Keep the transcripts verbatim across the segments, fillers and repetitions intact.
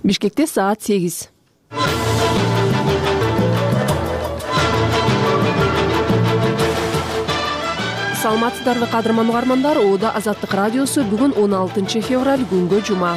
Бишкекте саат сегиз. Саламатсыздарбы кадырман угармандар, Оода Азаттык радиосу бүгүн он алтынчы февраль күнгө жума.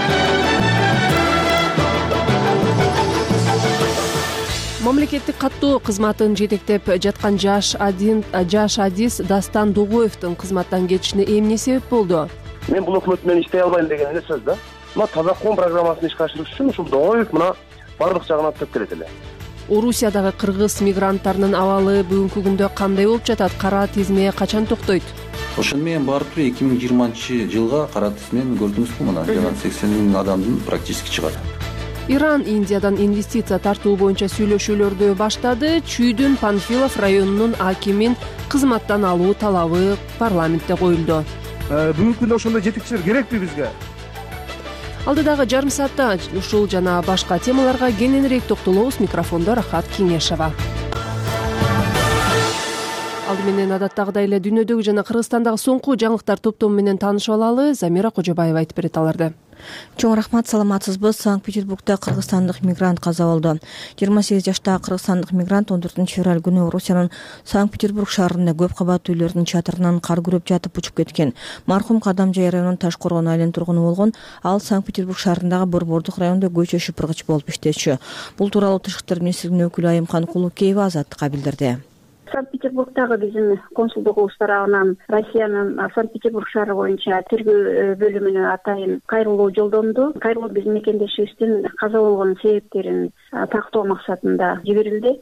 Мамлекеттик каттоо кызматын жетектеп жаткан жаш адин жаш адис Дастан Дугоевдин кызматтан кетишине эмне себеп болду? Мен бул өкмөт менен иштей албайм деген эле сөз да. Мына таза ком программасын ишке ашырыш үчүн ушул Дугоев мына бардык жагынан төп келет эле. Орусиядагы кыргыз мигранттарынын абалы бүгүнкү күндө кандай болуп жатат? Кара тизме качан токтойт? Ошону менен барып туруп эки миң жыйырманчы жылга кара тизмени көрдүңүзбү? Мына жана сексен миң адамдын практически чыгат. Иран Индиядан инвестиция тартуу боюнча сүйлөшүүлөрдү баштады. Чүйдүн Панфилов районунун акимин кызматтан алуу талабы парламентте коюлду. Бүгүнкү күндө ошондой жетекчилер керекпи бизге? Алдыдагы жарым саатта ушул жана башка темаларга кененирээк токтолобуз. Микрофондо Рахат Кеңешова. Алды менен адаттагыдай эле дүйнөдөгү жана Кыргызстандагы соңку жаңылыктар топтому менен таанышып алалы. Замира Кожобаева айтып берет аларды. Чоң рахмат, саламатсызбы? Санкт-Петербургда кыргызстандык мигрант каза болду. жыйырма сегиз жаштагы кыргызстандык мигрант он төртүнчү февраль күнү Орусиянын Санкт-Петербург шаарында көп кабаттуу үйлөрдүн чатырынан кар күрөп жатып учуп кеткен. Мархум Кадамжай районунун Ташкоргон айылынын тургуну болгон. Ал Санкт-Петербург шаарындагы Борбордук районунда көчө шыпыргыч болуп иштечү. Бул тууралуу Тышкы иштер министрлигинин өкүлү Айымкан Кулукеева Азаттыкка билдирди. Санкт-Петербургдагы биздин консулдугубуз тарабынан Россиянын Санкт-Петербург шаары боюнча тергөө бөлүмүнө атайын кайрылуу жолдонду. Кайрылуу биздин мекендешибиздин каза болгон себептерин тактоо максатында жиберилди.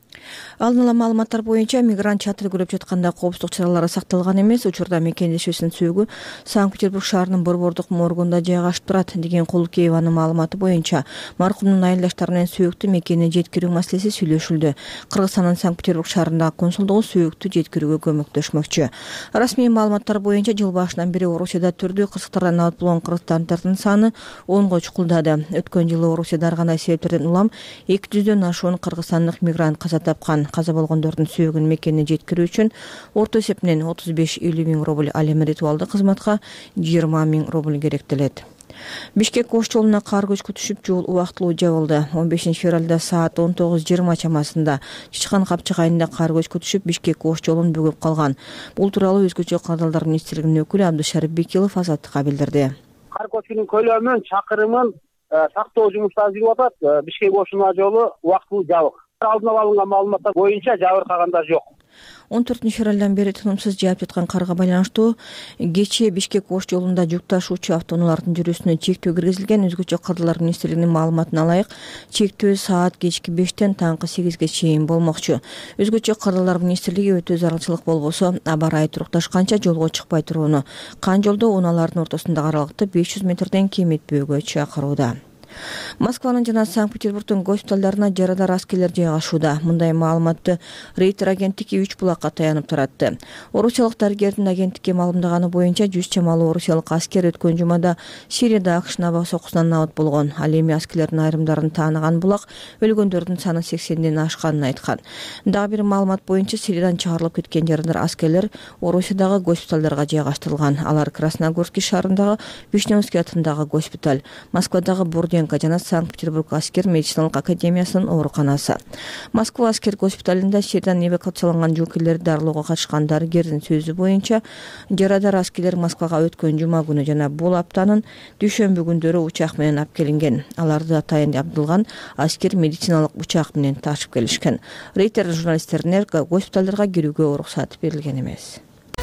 Алдын ала маалыматтар боюнча мигрант чатыр күрөп жатканда коопсуздук чаралары сакталган эмес. Учурда мекендешибиздин сөөгү Санкт-Петербург шаарынын Борбордук моргунда жайгашып турат деген Кулукееванын маалыматы боюнча мархумдун айылдаштары менен сөөктү мекенине жеткирүү маселеси сүйлөшүлдү. Кыргызстандын Санкт-Петербург шаарындагы консулдугу сөөктү жеткирүүгө көмөктөшмөкчү. Расмий маалыматтар боюнча жыл башынан бери Орусияда түрдүү кырсыктардан абат болгон кыргызстандардын саны онго чукулдады. Өткөн жылы Орусияда ар кандай себептерден улам эки жүздөн ашуун кыргызстандык мигрант каза тапкан. Каза болгондордун сүйөгүн мекенине жеткирүү үчүн орто эсепинен отуз беш элүү миң рубль, ал эми ритуалдык кызматка жыйырма миң рубль керектелет. Бишкек Ош жолуна кар көчкү түшүп, жол убактылуу жабылды. он бешинчи февралда саат он тогуз жыйырма чамасында Чычкан Капчык айылында кар көчкү түшүп, Бишкек Ош жолун бөгөп калган. Бул тууралуу Өзгөчө кардалдар министрлигинин өкүлү Абдышарип Бекилов Азаттыкка билдирди. Кар көчкүнүн көлөмүн, чакырымын сактоо жумуштары жүрүп атат. Бишкек Ош жолу убактылуу жабык. Алдын ала алынган маалыматтар боюнча жабыркагандар жок. он төртүнчү февралдан бери тынымсыз жаап жаткан карга байланыштуу кечээ Бишкек Ош жолунда жүк ташуучу автоунаалардын жүрүүсүнө чектөө киргизилген. Өзгөчө кардалар министрлигинин маалыматына ылайык, чектөө саат кечки бештен таңкы сегизге чейин болмокчу. Өзгөчө кардалар министрлиги өтө зарылчылык болбосо, аба ырайы турукташканча жолго чыкпай турууну, кан жолдо унаалардын ортосундагы аралыкты беш жүз метрден кем этпөөгө чакырууда. Москванын жана Санкт-Петербургдун госпиталдарына жарадар аскерлер жайгашууда. Мындай маалыматты Рейтер агенттиги үч булакка таянып таратты. Орусиялык дарыгердин агенттикке маалымдаганы боюнча жүз чамалуу орусиялык аскер өткөн жумада Сирияда АКШ аба сокусунан абат болгон. Ал эми аскерлердин айрымдарын тааныган булак өлгөндөрдүн саны сексенден ашканын айткан. Дагы бир маалымат боюнча Сириядан чыгарылып кеткен жарадар аскерлер Орусиядагы госпиталдарга жайгаштырылган. Алар Красногорский шаарындагы Вишневский атындагы госпиталь, Москвадагы Бурденко жана Санкт-Петербург аскер медициналык академиясынын ооруканасы. Москва аскер госпиталында Сириядан эвакуацияланган жоокерлерди дарылоого катышкан дарыгердин сөзү боюнча жарадар аскерлер Москвага өткөн жума күнү жана бул аптанын дүйшөмбү күндөрү учак менен алып келинген. Аларды атайын абдылган аскер медициналык учак менен ташып келишкен. Рейтер журналисттерине госпиталдарга кирүүгө уруксат берилген эмес.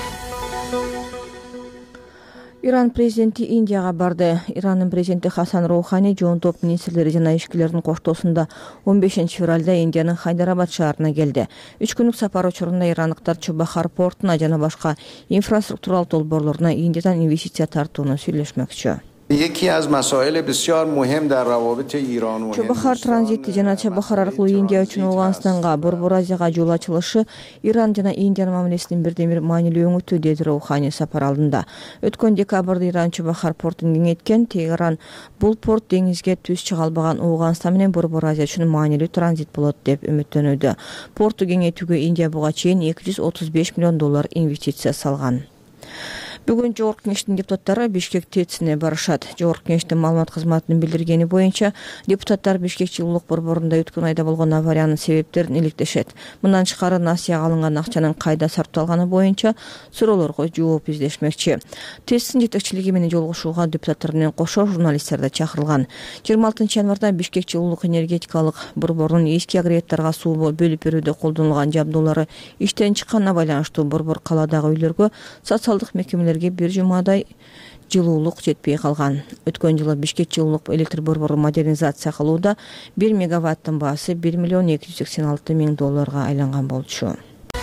Иран президенти Индияга барды. Иранын президенти Хасан Роухани жоон топ министрлери жана ишкерлердин коштоосунда он бешинчи февралда Индиянын Хайдарабад шаарына келди. Үч күнлүк сапар учурунда ирандыктар Чобахар портуна жана башка инфраструктуралык долбоорлоруна Индиядан инвестиция тартууну сүйлөшмөкчү. Чобахар транзити жана Чобахар аркылуу Индия үчүн Ауганстанга, Борбор Азияга жол ачылышы Иран жана Индиянын мамилесинин бирден бир маанилүү өңүтү, деди Роухани сапар алдында. Өткөн декабрда Иран Чобахар портун кеңейткен. Тегеран бул порт деңизге түз чыга албаган Ауганстан менен Борбор Азия үчүн маанилүү транзит болот деп үмүттөнүүдө. Порту кеңейтүүгө Индия буга чейин эки жүз отуз беш миллион доллар инвестиция салган. Бүгүн Жогорку Кеңештин депутаттары Бишкек ТЭЦине барышат. Жогорку Кеңештин маалымат кызматынын билдиргени боюнча, депутаттар Бишкек жылуулук борборунда өткөн айда болгон авариянын себептерин иликтешет. Мындан тышкары насыяга алынган акчанын кайда сарпталганы боюнча суроолорго жооп издешмекчи. ТЭЦтин жетекчилиги менен жолугушууга депутаттар менен кошо журналисттер да чакырылган. жыйырма алтынчы январда Бишкек жылуулук энергетикалык борборунун эски агрегаттарга суу бөлүп берүүдө колдонулган жабдуулары иштен чыкканына байланыштуу борбор каладагы үйлөргө социалдык мекемелерге бир жумадай жылуулук жетпей калган. Өткөн жылы Бишкек жылуулук электр борбору модернизация кылууда бир мегаваттын баасы бир миллион эки жүз сексен алты миң долларга айланган болчу.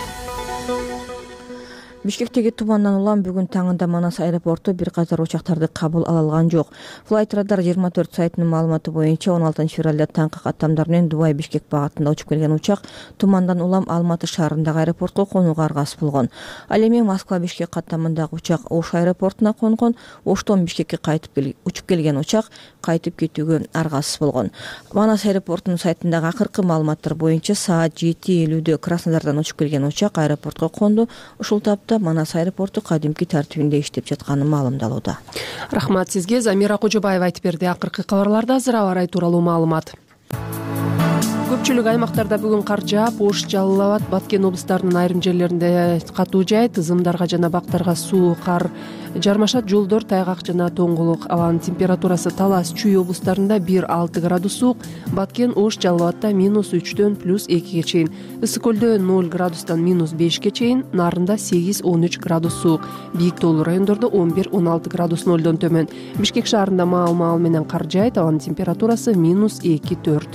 Бишкектеги тумандан улам бүгүн таңында Манас аэропорту бир катар учактарды кабыл ала алган жок. Flight Radar жыйырма төрт сайтынын маалыматы боюнча он алтынчы февралда таңкы каттамдар менен Дубай Бишкек багытында учуп келген учак тумандан улам Алматы шаарындагы аэропортко конууга аргасыз болгон. Ал эми Москва Бишкек каттамындагы учак Ош аэропортуна конгон. Оштон Бишкекке кайтып кел учуп келген учак кайтып кетүүгө аргасыз болгон. Манас аэропортунун сайтындагы акыркы маалыматтар боюнча саат жети элүүдө Краснодардан учуп келген учак аэропортко конду. Ушул тапта Манас аэропорту кадимки тартибинде иштеп жатканы маалымдалууда. Рахмат сизге. Замира Кожобаева айтып берди. Акыркы кабарларда азыр аба ырайы тууралуу маалымат. Көпчүлүк аймактарда бүгүн кар жаап, Ош, Жалал Абад, Баткен облустарынын айрым жерлеринде катуу жай, тызымдарга жана бактарга суу, кар жармашат. Жолдор тайгак жана тоңголук. Абанын температурасы Талас, Чүй облустарында бир алты градус суук, Баткен, Ош, Жалал Абадта минус үчтөн плюс экиге чейин, Ысык көлдө ноль градустан минус бешке чейин, Нарында сегиз он үч градус суук, Бийик тоолуу райондордо он бир он алты градус нолдон төмөн. Бишкек шаарында маал-маал менен кар жайт, абанын температурасы минус эки төрт.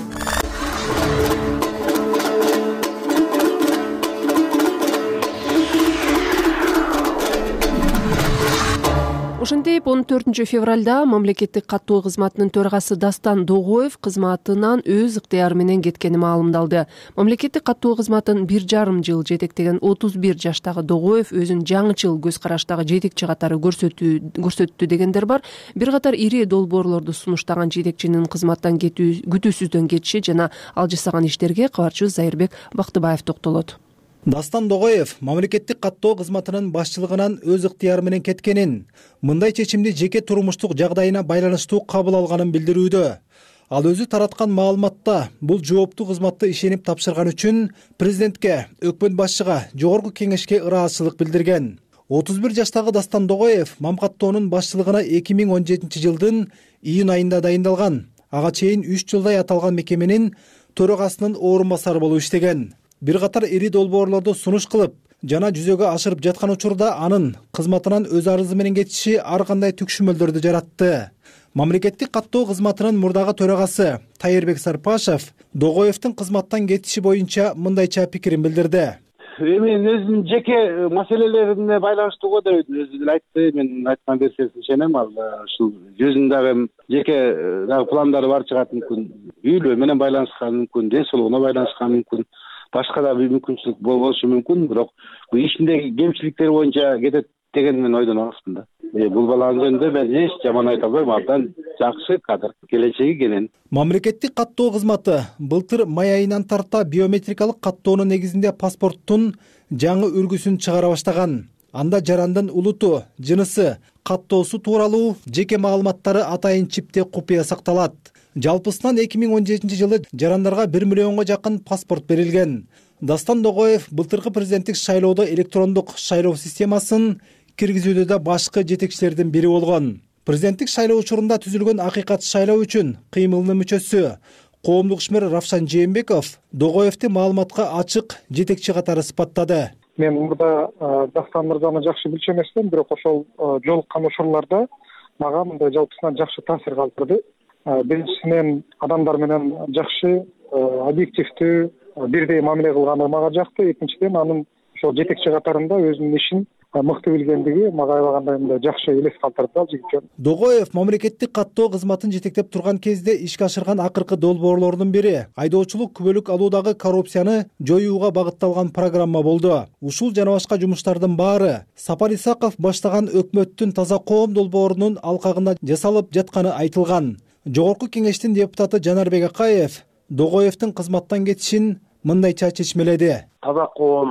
Ошентип он төртүнчү февралда мамлекеттик каттоо кызматынын төрагасы Дастан Догоев кызматынан өз ыктыяры менен кеткени маалымдалды. Мамлекеттик каттоо кызматын бир жарым жыл жетектеген отуз бир жаштагы Догоев өзүн жаңычыл көз караштагы жетекчи катары көрсөттү дегендер бар. Бир катар ири долбоорлорду сунуштаган жетекчинин кызматтан кетүү күтүүсүздөн кетиши жана ал жасаган иштерге кабарчыбыз Зайырбек Бактыбаев токтолот. Дастан Догоев мамлекеттик каттоо кызматынын башчылыгынан өз ыктыяры менен кеткенин, мындай чечимди жеке турмуштук жагдайына байланыштуу кабыл алганын билдирүүдө. Ал өзү тараткан маалыматта бул жооптуу кызматты ишенип тапшырган үчүн президентке, өкмөт башчыга, жогорку кеңешке ыраазычылык билдирген. отуз бир жаштагы Дастан Догоев мамкаттоонун башчылыгына эки миң он жетинчи жылдын июнь айында дайындалган. Ага чейин үч жылдай аталган мекеменин төрагасынын орун басары болуп иштеген. Бир катар ири долбоорлорду сунуш кылып жана жүзөгө ашырып жаткан учурда анын кызматынан өз арызы менен кетиши ар кандай түкшүмөлдөрдү жаратты. Мамлекеттик каттоо кызматынын мурдагы төрагасы Тайырбек Сарпашев Догоевдин кызматтан кетиши боюнча мындайча пикирин билдирди. Эми өзүнүн жеке маселелерине байланыштуу го деп өзү деле айтты. Мен айткан нерсесин ишенем. Ал ушул өзүнүн дагы жеке дагы пландары бар чыгат мүмкүн. Үйлөө менен байланышкан мүмкүн, ден соолугуна байланышкан мүмкүн. Башка да бир мүмкүнчүлүк болушу мүмкүн, бирок бул ишиндеги кемчиликтер боюнча кетет деген мен ойдон алыспын да. Бул баланын жөнүндө мен эч жаман айта албайм, абдан жакшы кадр, келечеги кенен. Мамлекеттик каттоо кызматы былтыр май айынан тарта биометрикалык каттоонун негизинде паспорттун жаңы үлгүсүн чыгара баштаган. Анда жарандын улуту, жынысы, каттоосу тууралуу жеке маалыматтары атайын чипте купуя сакталат. Жалпысынан эки миң он жетинчи жылы жарандарга бир миллионго жакын паспорт берилген. Дастан Догоев былтыркы президенттик шайлоодо электрондук шайлоо системасын киргизүүдө да башкы жетекчилердин бири болгон. Президенттик шайлоо учурунда түзүлгөн акыйкат шайлоо үчүн кыймылынын мүчөсү коомдук ишмер Равшан Жээнбеков Догоевди маалыматка ачык жетекчи катары сыпаттады. Мен мурда Дастан мырзаны жакшы билчү эмесмин, бирок ошол жолуккан учурларда мага мындай жалпысынан жакшы таасир калтырды. Биринчисинен адамдар менен жакшы, объективдүү, бирдей мамиле кылганы мага жакты. Экинчиден анын ошол жетекчи катарында өзүнүн ишин мыкты билгендиги мага аябагандай мындай жакшы элес калтырды ал жигитче. Догоев мамлекеттик каттоо кызматын жетектеп турган кезде ишке ашырган акыркы долбоорлордун бири айдоочулук күбөлүк алуудагы коррупцияны жоюуга багытталган программа болду. Ушул жана башка жумуштардын баары Сапар Исаков баштаган өкмөттүн таза коом долбоорунун алкагында жасалып жатканы айтылган. Жогорку кеңештин депутаты Жанарбек Акаев Догоевдин кызматтан кетишин мындайча чечмеледи. Таза коом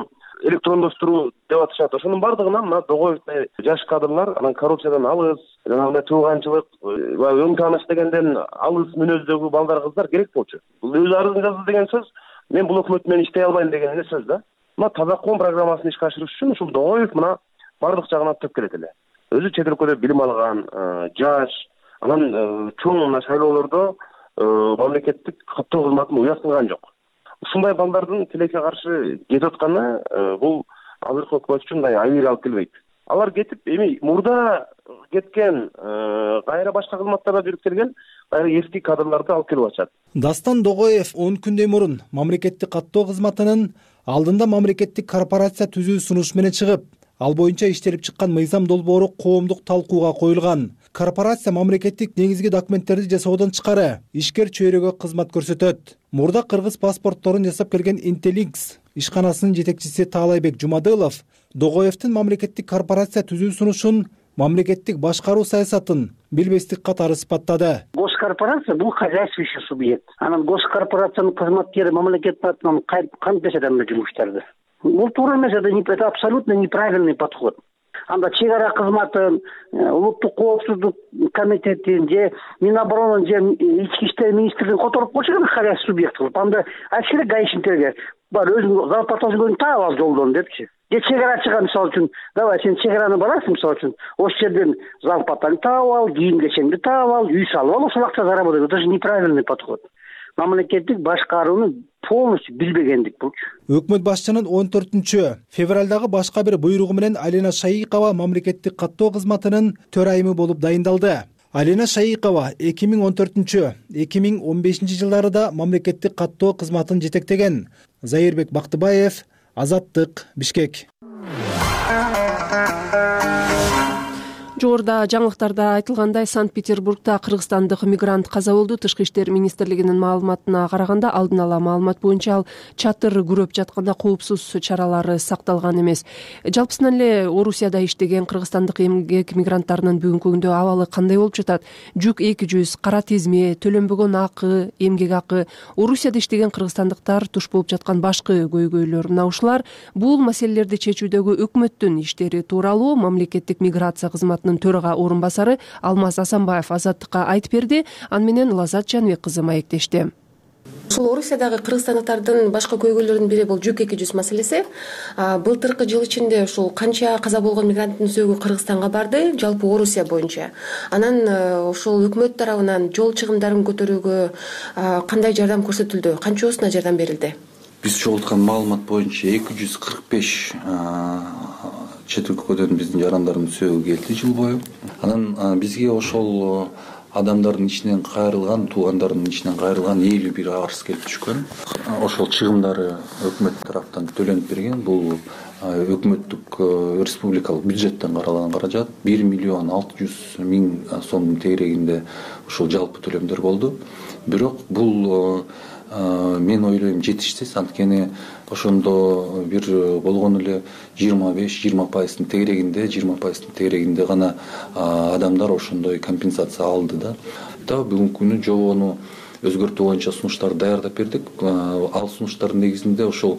электрондоштуруу деп атышат. Ошонун баардыгынан мына Догоевдей жаш кадрлар анан коррупциядан алыс, жанагындай тууганчылык, өң тааныш дегенден алыс мүнөздөгү балдар кыздар керек болчу. Бул өз арызын жазды деген сөз мен бул өкмөт менен иштей албайм деген эле сөз да. Мына таза ком программасын ишке ашырыш үчүн ушул Догоев мына баардык жагынан төп келет эле. Өзү чет өлкөдө билим алган, жаш, анан чоң мына шайлоолордо мамлекеттик каттоо кызматын уясынган жок. Ушундай балдардын тилекке каршы кетип атканы бул азыркы өкмөт үчүн мындай айыр алып келбейт. Алар кетип, эми мурда кеткен, кайра башка кызматтарда жүрүп келген кайра эски кадрларды алып келип атышат. Дастан Догоев он күндөй мурун мамлекеттик каттоо кызматынын алдында мамлекеттик корпорация түзүү сунуш менен чыгып, ал боюнча иштелип чыккан мыйзам долбоору коомдук талкууга коюлган. Корпорация мамлекеттик негизги документтерди жасоодон тышкары ишкер чөйрөгө кызмат көрсөтөт. Мурда кыргыз паспортторун жасап келген Интелинкс ишканасынын жетекчиси Таалайбек Жумадылов Догоевдин мамлекеттик корпорация түзүү сунушун мамлекеттик башкаруу саясатын билбестик катары сыпаттады. Госкорпорация бул хозяйствующий субъект. Анан госкорпорациянын кызматкери мамлекет атынан кантип адам жумуш иштеди. Бул туура эмес, это абсолютно неправильный подход. Анда чек ара кызматын, улуттук коопсуздук комитетин же Миноборонун же ички иштер министрлигин которуп койчу керек хозяйство субъект кылып. Анда айтыш керек гаишниктерге бар өзүнүн зарплатасын таап ал жолдон депчи. Же чек ара чыган мисалы үчүн, давай сен чек араны барасың мисалы үчүн, ошол жерден зарплатаңды таап ал, кийим кечеңди таап ал, үй салып ал, ошол акча заработать. Это же неправильный подход. Мамлекеттик башкарууну полностью билбегендик булчу. Өкмөт башчынын он төртүнчү февралдагы башка бир буйругу менен Алина Шайыкова мамлекеттик каттоо кызматынын төрайымы болуп дайындалды. Алина Шайыкова эки миң он төртүнчү эки миң он бешинчи жылдары да мамлекеттик каттоо кызматын жетектеген. Зайырбек Бактыбаев, Азаттык, Бишкек. Жогоруда жаңылыктарда айтылгандай, Санкт-Петербургда кыргызстандык мигрант каза болду. Тышкы иштер министрлигинин маалыматына караганда, алдын ала маалымат боюнча ал чатыр күрөп жатканда коопсуз чаралары сакталган эмес. Жалпысынан эле Орусияда иштеген кыргызстандык эмгек мигранттарынын бүгүнкү күндө абалы кандай болуп жатат? Жүк эки жүз, кара тизме, төлөнбөгөн акы, эмгек акы. Орусияда иштеген кыргызстандыктар туш болуп жаткан башкы көйгөйлөр мына ушулар. Бул маселелерди чечүүдөгү өкмөттүн иштери тууралуу мамлекеттик миграция кызматынын төрага орун басары Алмаз Асанбаев Азаттыкка айтып берди. Аны менен Лазат Жаныбек кызы маектешти. Ушул Орусиядагы кыргызстандыктардын башкы көйгөйлөрүнүн бири бул жүк эки жүз маселеси. Былтыркы жыл ичинде ушул канча каза болгон мигранттын сөөгү Кыргызстанга барды, жалпы Орусия боюнча. Анан ушул өкмөт тарабынан жол чыгымдарын көтөрүүгө кандай жардам көрсөтүлдү? Канчосуна жардам берилди? Биз чогулткан маалымат боюнча эки жүз кырк беш чет өлкөдөн биздин жарандардын сөөгү келди жыл бою. Анан бизге ошол адамдардын ичинен кайрылган, туугандардын ичинен кайрылган элүү бир арыз келип түшкөн. Ошол чыгымдары өкмөт тараптан төлөнүп берген. Бул өкмөттүк республикалык бюджеттен каралган каражат бир миллион алты жүз миң сомдун тегерегинде ушул жалпы төлөмдөр болду. Бирок бул мен ойлойм жетиштес, анткени ошондо бир болгону эле жыйырма беш жыйырма пайыздын тегерегинде, жыйырма пайыздын тегерегинде гана адамдар ошондой компенсация алды да. Да бүгүнкү күнү жобону өзгөртүү боюнча сунуштарды даярдап бердик. Ал сунуштардын негизинде ошол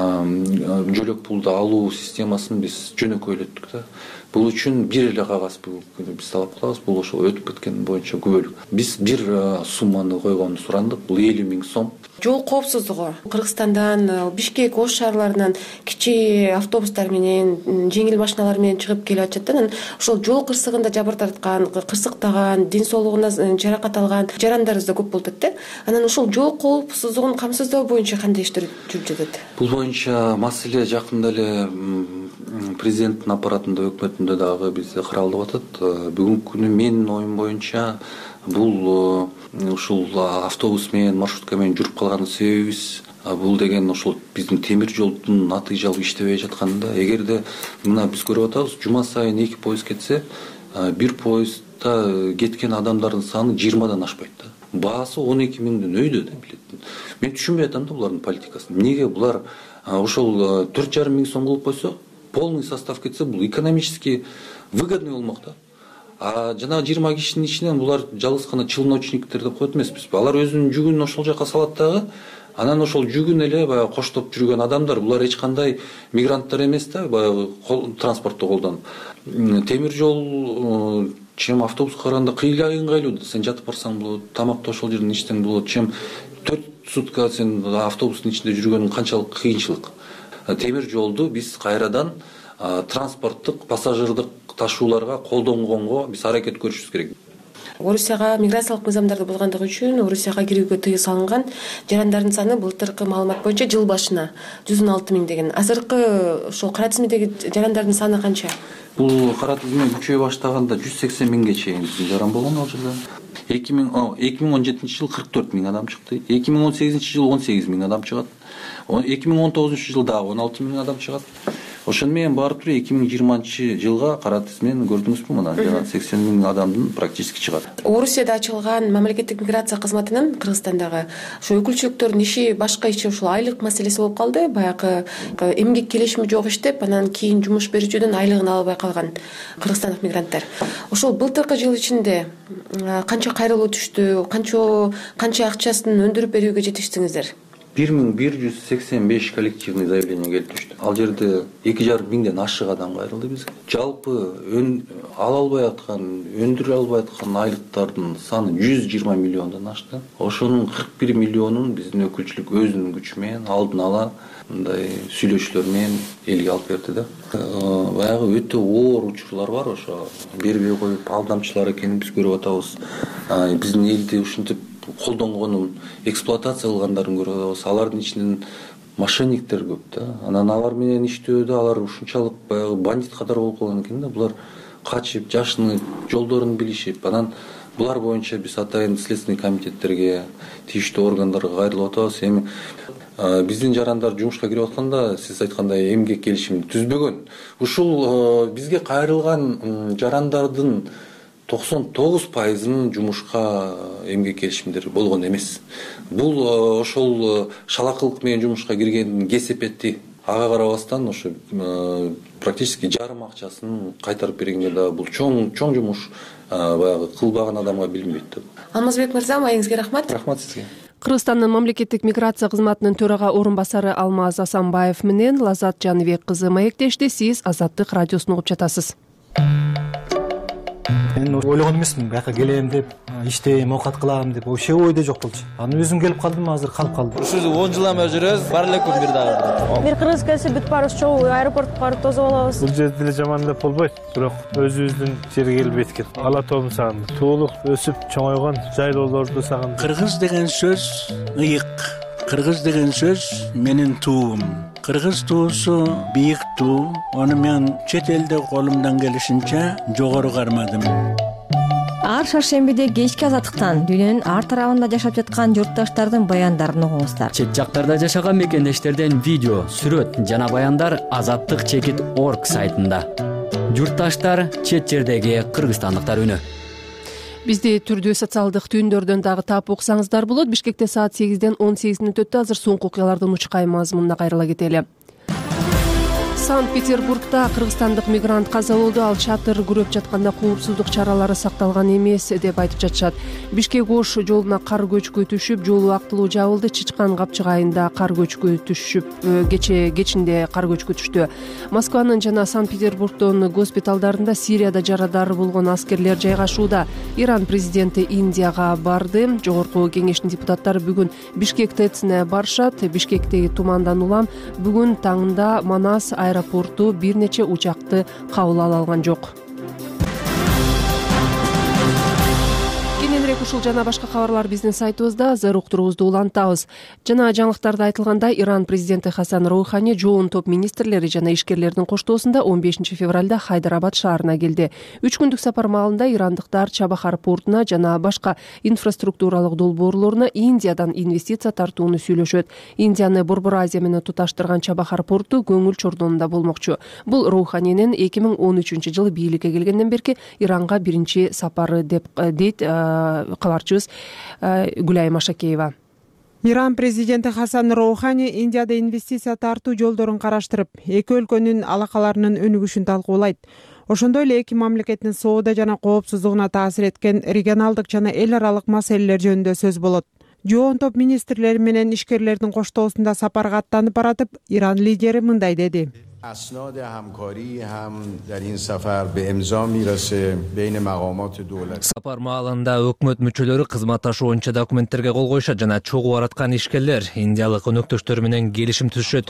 жөлөк пулду алуу системасын биз жөнөкөйлөттүк да. Бул үчүн бир эле кагаз биз талап кылабыз. Бул ошол өтүп кеткен боюнча күбөлүк. Биз бир сумманы койгонду сурандык. Бул элүү миң сом. Жол коопсуздугу Кыргызстандан, Бишкек, Ош шаарларынан кичи автобустар менен, жеңил машиналар менен чыгып келип атышат да. Анан ошол жол кырсыгында жабыртаткан, кырсыктаган, ден соолугуна жаракат алган жарандарыбыз да көп болуп атат да. Анан ошол жол коопсуздугун камсыздоо боюнча кандай иштер жүрүп жатат? Бул боюнча маселе жакында эле президенттин аппаратында, өкмөтүндө дагы бизде каралып атат. Бүгүнкү күнү менин оюм боюнча бул ушул автобус менен, маршрутка менен жүрүп калган себебибиз бул деген ошол биздин темир жолдун натыйжалуу иштебей жатканында. Эгерде мына биз көрүп атабыз, жума сайын эки поезд кетсе, бир поездда кеткен адамдардын саны жыйырмадан ашпайт да. Баасы он эки миңден өйдө да билет. Мен түшүнбөй атам да булардын политикасын. Эмнеге булар ошол төрт жарым миң сом кылып койсо, полный состав кетсе, бул экономически выгодный болмок да. А жана жыйырма кишинин ичинен булар жалгыз гана челночниктер деп коет эмеспизби? Алар өзүнүн жүгүн ошол жака салат дагы, Анан ошол жүгүн эле баягы коштоп жүргөн адамдар, булар эч кандай мигранттар эмес да, баягы транспортто колдонуп. Темир жол чем автобуска караганда ыңгайлуу. Сен жатып барсаң болот, тамакты ошол жерден ичсең болот. Чем төрт сутка сен автобустун ичинде жүргөнүң канчалык кыйынчылык. Темир жолду биз кайрадан транспорттук, пассажирдик ташууларга колдонгонго биз аракет көрүшүбүз керек. Орусияга миграциялык мыйзамдарды булгандыгы үчүн Орусияга кирүүгө тыюу салынган жарандардын саны былтыркы маалымат боюнча жыл башына жүз он алты миң деген. Азыркы ошол кара тизмедеги жарандардын саны канча? Бул кара тизме күчөй баштаганда жүз сексен миңге чейин биздин жаран болгон ал жерде. эки миң он жетинчи жыл кырк төрт миң адам чыкты. эки миң он сегизинчи жыл он сегиз миң адам чыгат. эки миң он тогузунчу жыл дагы он алты миң адам чыгат. Ошону менен барып туруп эки миң жыйырманчы жылга кара тизмени көрдүңүзбү? Мына жана сексен миң адамдын практически чыгат. Орусияда ачылган мамлекеттик миграция кызматынын Кыргызстандагы ошо өкүлчүлүктөрдүн иши башка иши ушул айлык маселеси болуп калды. Баягы эмгек келишими жок иштеп, анан кийин жумуш берүүчүдөн айлыгын албай калган кыргызстандык мигранттар. Ошол былтыркы жыл ичинде канча кайрылуу түштү, канча канча акчасын өндүрүп берүүгө жетиштиңиздер? бир миң бир жүз сексен беш коллективный заявление келип түштү. Ал жерде эки жарым миңден ашык адам кайрылды бизге. Жалпы ала албай аткан, өндүрө албай аткан айлыктардын саны жүз жыйырма миллиондон ашты. Ошонун кырк бир миллионун биздин өкүлчүлүк өзүнүн күчү менен алдын ала мындай сүйлөшүүлөр менен элге алып берди да. Баягы өтө оор учурлар бар, ошо бербей коюп алдамчылар экенин биз көрүп атабыз. Биздин элди ушинтип колдонгонун, эксплуатация кылгандарын көрүп атабыз. Алардын ичинен мошенниктер көп да. Анан алар менен иштөөдө алар ушунчалык баягы бандит катары болуп калган экен да. Булар качып, жашынып, жолдорун билишип, анан булар боюнча биз атайын следственный комитеттерге, тийиштүү органдарга кайрылып атабыз. Эми биздин жарандар жумушка кирип атканда сиз айткандай эмгек келишимин түзбөгөн. Ушул бизге кайрылган жарандардын токсон тогуз пайызынын жумушка эмгек келишимдери болгон эмес. Бул ошол шалакылык менен жумушка киргендин кесепети. Ага карабастан ошо практически жарым акчасын кайтарып бергенге да бул чоң чоң жумуш баягы кылбаган адамга билинбейт да. Алмазбек мырза, маегиңизге рахмат. Рахмат сизге. Кыргызстандын мамлекеттик миграция кызматынын төрага орун басары Алмаз Асанбаев менен Лазат Жаныбек кызы маектешти. Сиз Азаттык радиосун угуп жатасыз. Мен ойлогон эмесмин, бияка келем деп, иштейм, оокат кылам деп, вообще ойдо жок болчу. Анан өзүм келип калдым, азыр калып калдым. Ушул он жылдан бери жүрөбүз, бар эле күн бир дагы. Бир кыргыз келсе бүт баарыбыз чогуу аэропортко барып тосуп алабыз. Бул жерде деле жаман деп болбойт, бирок өзүбүздүн жерге келип эткен. Ала тоомду сагындым. Туулук, өсүп чоңойгон жайлоолорду сагындым. Кыргыз деген сөз ыйык. Кыргыз деген сөз менин туум. Кыргыз туусу бийик туу. Аны мен чет элде колумдан келишинче жогору кармадым. Ар шаршембиде кечки азаттыктан дүйнөнүн ар тарабында жашап жаткан журтташтардын баяндарын угуңуздар. Чет жактарда жашаган мекендештерден видео, сүрөт жана баяндар азаттык чекит орг сайтында. Журтташтар, чет жердеги кыргызстандыктар үнү. Бизди түрдүү социалдык түйүндөрдөн дагы таап уксаңыздар болот. Бишкекте саат сегизден он сегиз мүнөт өттү. Азыр соңку окуялардын учкай мазмунуна кайрыла кетели. Санкт-Петербургда кыргызстандык мигрант каза болду. Ал чатыр күрөп жатканда коопсуздук чаралары сакталган эмес деп айтып жатышат. Бишкек-Ош жолуна кар көчкү түшүп, жол убактылуу жабылды. Чычкан капчык айында кар көчкү түшүп, кече кечинде кар көчкү түштү. Москванын жана Санкт-Петербургдун госпиталдарында Сирияда жарадар болгон аскерлер жайгашууда. Иран президенти Индияга барды. Жогорку кеңештин депутаттары бүгүн Бишкек ТЭЦине барышат. Бишкектеги тумандан улам бүгүн таңында Манас аэропорту бир нече учакты кабыл ала алган жок. Кененирээк ушул жана башка кабарлар биздин сайтыбызда. Азыр уктуруубузду улантабыз. Жана жаңылыктарда айтылгандай, Иран президенти Хасан Роухани жоон топ министрлери жана ишкерлердин коштоосунда он бешинчи февралда Хайдарабад шаарына келди. Үч күндүк сапар маалында ирандыктар Чабахар портуна жана башка инфраструктуралык долбоорлоруна Индиядан инвестиция тартууну сүйлөшөт. Индияны Борбор Азия менен туташтырган Чабахар порту көңүл чордонунда болмокчу. Бул Роуханинин эки миң он үчүнчү жылы бийликке келгенден берки Иранга биринчи сапары деп дейт кабарчыбыз Гүлай Машакеева. Иран президенти Хасан Роухани Индияда инвестиция тартуу жолдорун караштырып, эки өлкөнүн алакаларынын өнүгүшүн талкуулайт. Ошондой эле эки мамлекеттин соода жана коопсуздугуна таасир эткен регионалдык жана эл аралык маселелер жөнүндө сөз болот. Жоон топ министрлери менен ишкерлердин коштоосунда сапарга аттанып баратып, Иран лидери мындай деди. Сапар маалында өкмөт мүчөлөрү кызматташуу боюнча документтерге кол коюшат жана чогуу бараткан ишкерлер индиялык өнөктөштөрү менен келишим түзүшөт.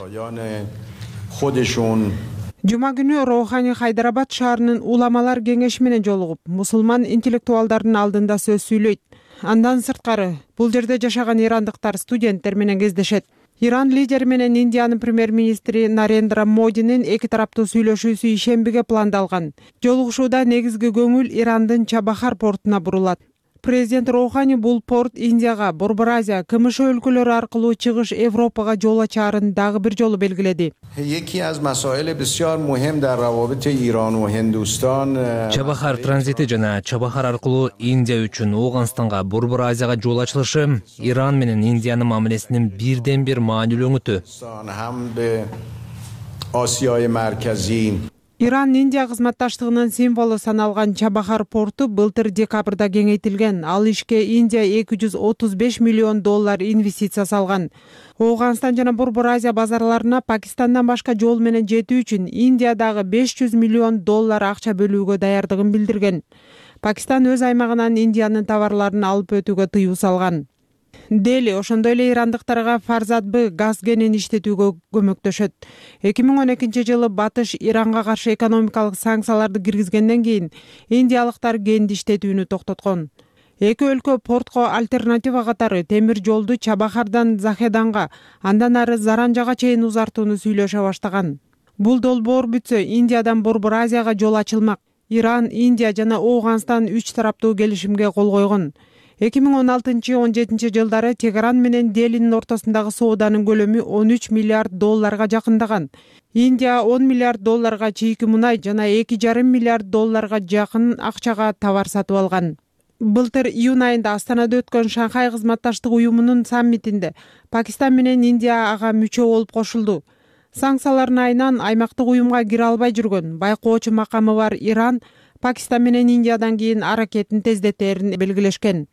Жума күнү Роухани Хайдарабад шаарынын уламалар кеңеши менен жолугуп, мусулман интеллектуалдардын алдында сөз сүйлөйт. Андан сырткары, бул жерде жашаган ирандыктар студенттер менен кездешет. Иран лидери менен Индиянын премьер-министри Нарендра Модинин эки тараптуу сүйлөшүүсү ишембиге пландалган. Жолугушууда негизги көңүл Ирандын Чабахар портуна бурулат. Президент Роухани бул порт Индияга, Борбор Азия, КМШ өлкөлөрү аркылуу чыгыш Европага жол ачаарын дагы бир жолу белгиледи. Чабахар транзити жана Чабахар аркылуу Индия үчүн Ооганстанга, Борбор Азияга жол ачылышы Иран менен Индиянын мамилесинин бирден бир маанилүү өңүтү. Иран-Индия кызматташтыгынын символу саналган Чабахар порту былтыр декабрда кеңейтилген. Ал ишке Индия эки жүз отуз беш миллион доллар инвестиция салган. Ооганстан жана Борбор Азия базарларына Пакистандан башка жол менен жетүү үчүн Индия дагы беш жүз миллион доллар акча бөлүүгө даярдыгын билдирген. Пакистан өз аймагынан Индиянын товарларын алып өтүүгө тыюу салган. Дели ошондой эле ирандыктарга Фарзат-Б газ кенин иштетүүгө көмөктөшөт. эки миң он экинчи жылы Батыш Иранга каршы экономикалык санкцияларды киргизгенден кийин индиялыктар кенди иштетүүнү токтоткон. Эки өлкө портко альтернатива катары темир жолду Чабахардан Захеданга, андан ары Заранжага чейин узартууну сүйлөшө баштаган. Бул долбоор бүтсө, Индиядан Борбор Азияга жол ачылмак. Иран, Индия жана Ооганстан үч тараптуу келишимге кол койгон. эки миң он алтынчы — он жетинчи жылдары Тегеран менен Делинин ортосундагы сооданын көлөмү он үч миллиард долларга жакындаган. Индия он миллиард долларга чийки мунай жана эки жарым миллиард долларга жакын акчага товар сатып алган. Былтыр июнь айында Астанада өткөн Шанхай кызматташтык уюмунун саммитинде Пакистан менен Индия ага мүчө болуп кошулду. Санкциялардын айынан аймактык уюмга кире албай жүргөн байкоочу макамы бар Иран Пакистан менен Индиядан кийин аракетин тездетерин белгилешкен.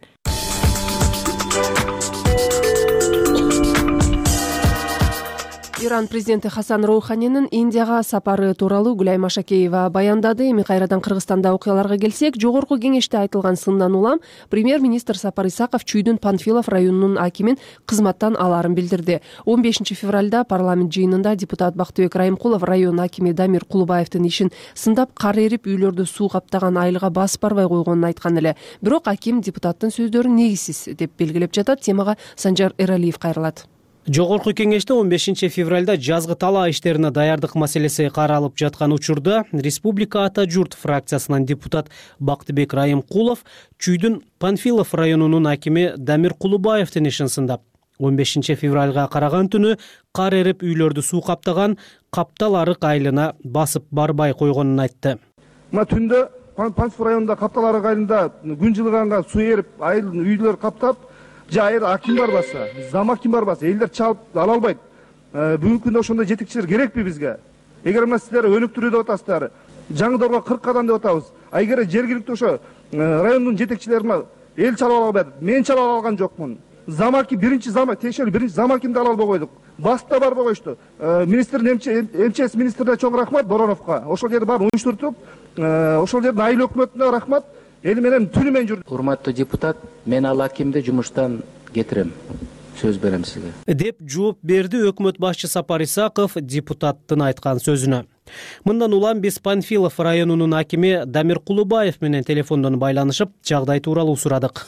Иран президенти Хасан Роуханинин Индияга сапары тууралуу Гүлай Машакеева баяндады. Эми кайрадан Кыргызстанда окуяларга келсек, жогорку кеңеште айтылган сындан улам премьер-министр Сапар Исаков Чүйдүн Панфилов районунун акимин кызматтан алаарын билдирди. он бешинчи февралда парламент жыйынында депутат Бактыбек Райымкулов район акими Дамир Кулубаевдин ишин сындап, кар эрип үйлөрдү суу каптаган айылга басып барбай койгонун айткан эле. Бирок аким депутаттын сөздөрүн негизсиз деп белгилеп жатат. Темага Санжар Эралиев кайрылат. Жогорку кеңеште он бешинчи февралда жазгы талаа иштерине даярдык маселеси каралып жаткан учурда Республика Ата журт фракциясынан депутат Бактыбек Райымкулов Чүйдүн Панфилов районунун акими Дамир Кулубаевдин ишин сындап, он бешинчи февралга караган түнү кар эрип үйлөрдү суу каптаган Каптал арык айылына басып барбай койгонун айтты. Мына түндө Панфилов районунда Каптал арык айылында күн жылыганга суу эрип айылдын үйлөр каптап, жайыр аким барбаса, зам аким барбаса, элдер чалып ала албайт. Бүгүнкү күндө ошондой жетекчилер керекпи бизге? Эгер мына сиздер өнүктүрүү деп атасыздар, жаңдорго кырк кадан деп атабыз. А эгер жергиликтүү ошо райондун жетекчилери эл чалып ала албайт, мен чалып алган жокмун. Зам аким биринчи зам текшерүү биринчи зам акимди ала албай койдук. Баста барбай коюшту. Министрдин МЧС министрине чоң рахмат Бороновго. Ошол жерди баарын уюштуртуп, ошол жердин айыл өкмөтүнө рахмат. Эл менен түнү менен жүрдү. Урматтуу депутат, мен ал акимди жумуштан кетирем. Сөз берем сизге. Деп жооп берди өкмөт башчы Сапар Исаков депутаттын айткан сөзүнө. Мындан улам биз Панфилов районунун акими Дамир Кулубаев менен телефондон байланышып, жагдай тууралуу сурадык.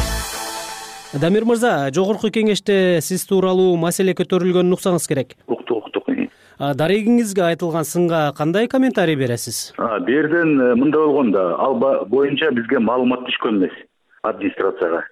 Дамир мырза, жогорку кеңеште сиз тууралуу маселе көтөрүлгөнүн уксаңыз керек. Уктук, уктук. Дарегиңизге айтылган сынга кандай комментарий бересиз? Берден мындай болгон да, ал боюнча бизге маалымат түшкөн эмес администрацияга.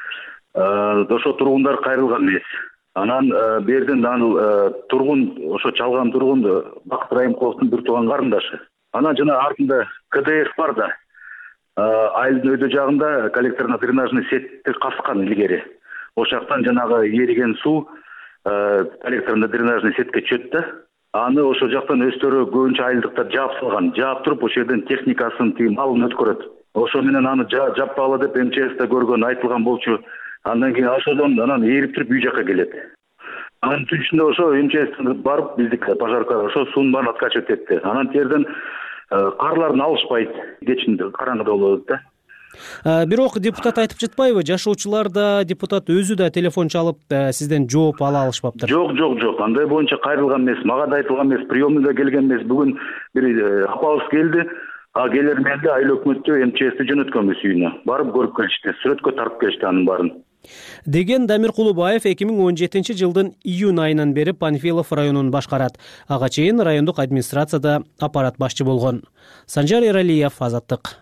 Ошо тургундар кайрылган эмес. Анан берден анын тургун, ошо чалган тургунду Бакыт Райымкуловдун бир тууган карындашы. Анан жана артында КДФ бар да. Айылдын өйдө жагында коллекторно дренажный сетти каскан илгери. Ошол жактан жанагы эриген суу коллекторно дренажный сетке чөт да. Аны ошол жактан өздөрү көбүнчө айылдыктар жаап салган. Жаап туруп ошол жерден техникасын тыйым алып өткөрөт. Ошо менен аны жаппагыла деп МЧСте көргөн айтылган болчу. Андан кийин ошодон анан ээрип туруп үй жакка келет. Анын түн ичинде ошо МЧС барып биздик пожаркалар ошо суунун баарын откачивать этти. Анан терден карларын алышпайт. Кечинде караңгыда болот да. Бирок депутат айтып жатпайбы? Жашоочулар да, депутат өзү да телефон чалып сизден жооп ала алышпаптыр. Жок, жок, жок. Андай боюнча кайрылган эмес, мага да айтылган эмес, приемныйга келген эмес. Бүгүн бир апабыз келди. А келер менде айыл өкмөттө МЧСти жөнөткөнбүз үйүнө. Барып көрүп келишти, сүрөткө тартып келишти анын баарын. Деген Дамир Кулубаев эки миң он жетинчи жылдын июнь айынан бери Панфилов районун башкарат. Ага чейин райондук администрацияда аппарат башчы болгон. Санжар Эралиев, Азаттык.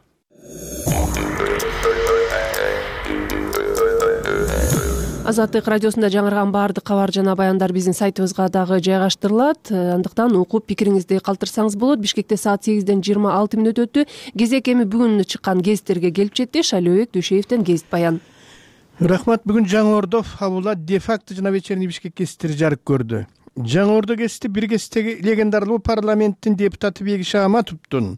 Азаттык радиосунда жаңырган баардык кабар жана баяндар биздин сайтыбызга дагы жайгаштырылат. Андыктан окуп пикириңизди калтырсаңыз болот. Бишкекте саат сегизден жыйырма алты мүнөт өттү. Кезек эми бүгүн чыккан гезиттерге келип жетти. Шайлообек Дүйшеевден гезит баян. Рахмат. Бүгүн Жаңы Ордо, Фабула, де-факто жана вечерний Бишкек гезиттери жарык көрдү. Жаңы Ордо гезити бир гезиттеги легендарлуу парламенттин депутаты Бегиш Аматовдун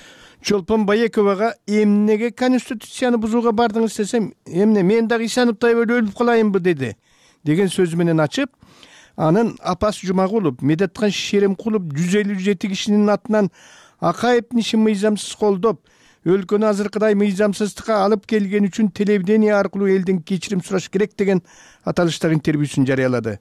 Чолпон Байековага эмнеге конституцияны бузууга бардыңыз десем, эмне мен дагы ишаныптай өлүп калайынбы деди деген сөзү менен ачып, анын апасы Жумагулов, Медеткан Шеремкулов жүз элүү жети кишинин атынан Акаевдин ишин мыйзамсыз колдоп, өлкөнү азыркыдай мыйзамсыздыкка алып келген үчүн телевидение аркылуу элден кечирим сураш керек деген аталыштагы интервьюсун жарыялады.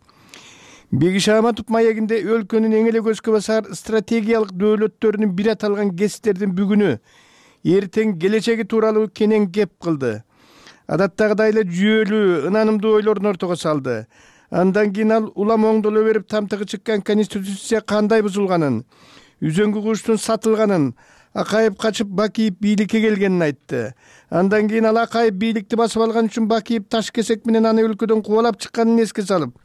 Бегиш Аматов маегинде өлкөнүн эң эле көзгө басар стратегиялык дөөлөттөрүнүн бири аталган гезиттердин бүгүнү эртең келечеги тууралуу кенен кеп кылды. Адаттагыдай эле жүйөлүү, ынанымдуу ойлорун ортого салды. Андан кийин ал улам оңдоло берип тамтыгы чыккан конституция кандай бузулганын, Үзөңгү куштун сатылганын, Акаев качып Бакиев бийликке келгенин айтты. Андан кийин ал Акаев бийликти басып алган үчүн Бакиев таш кесек менен аны өлкөдөн кубалап чыкканын эске салып,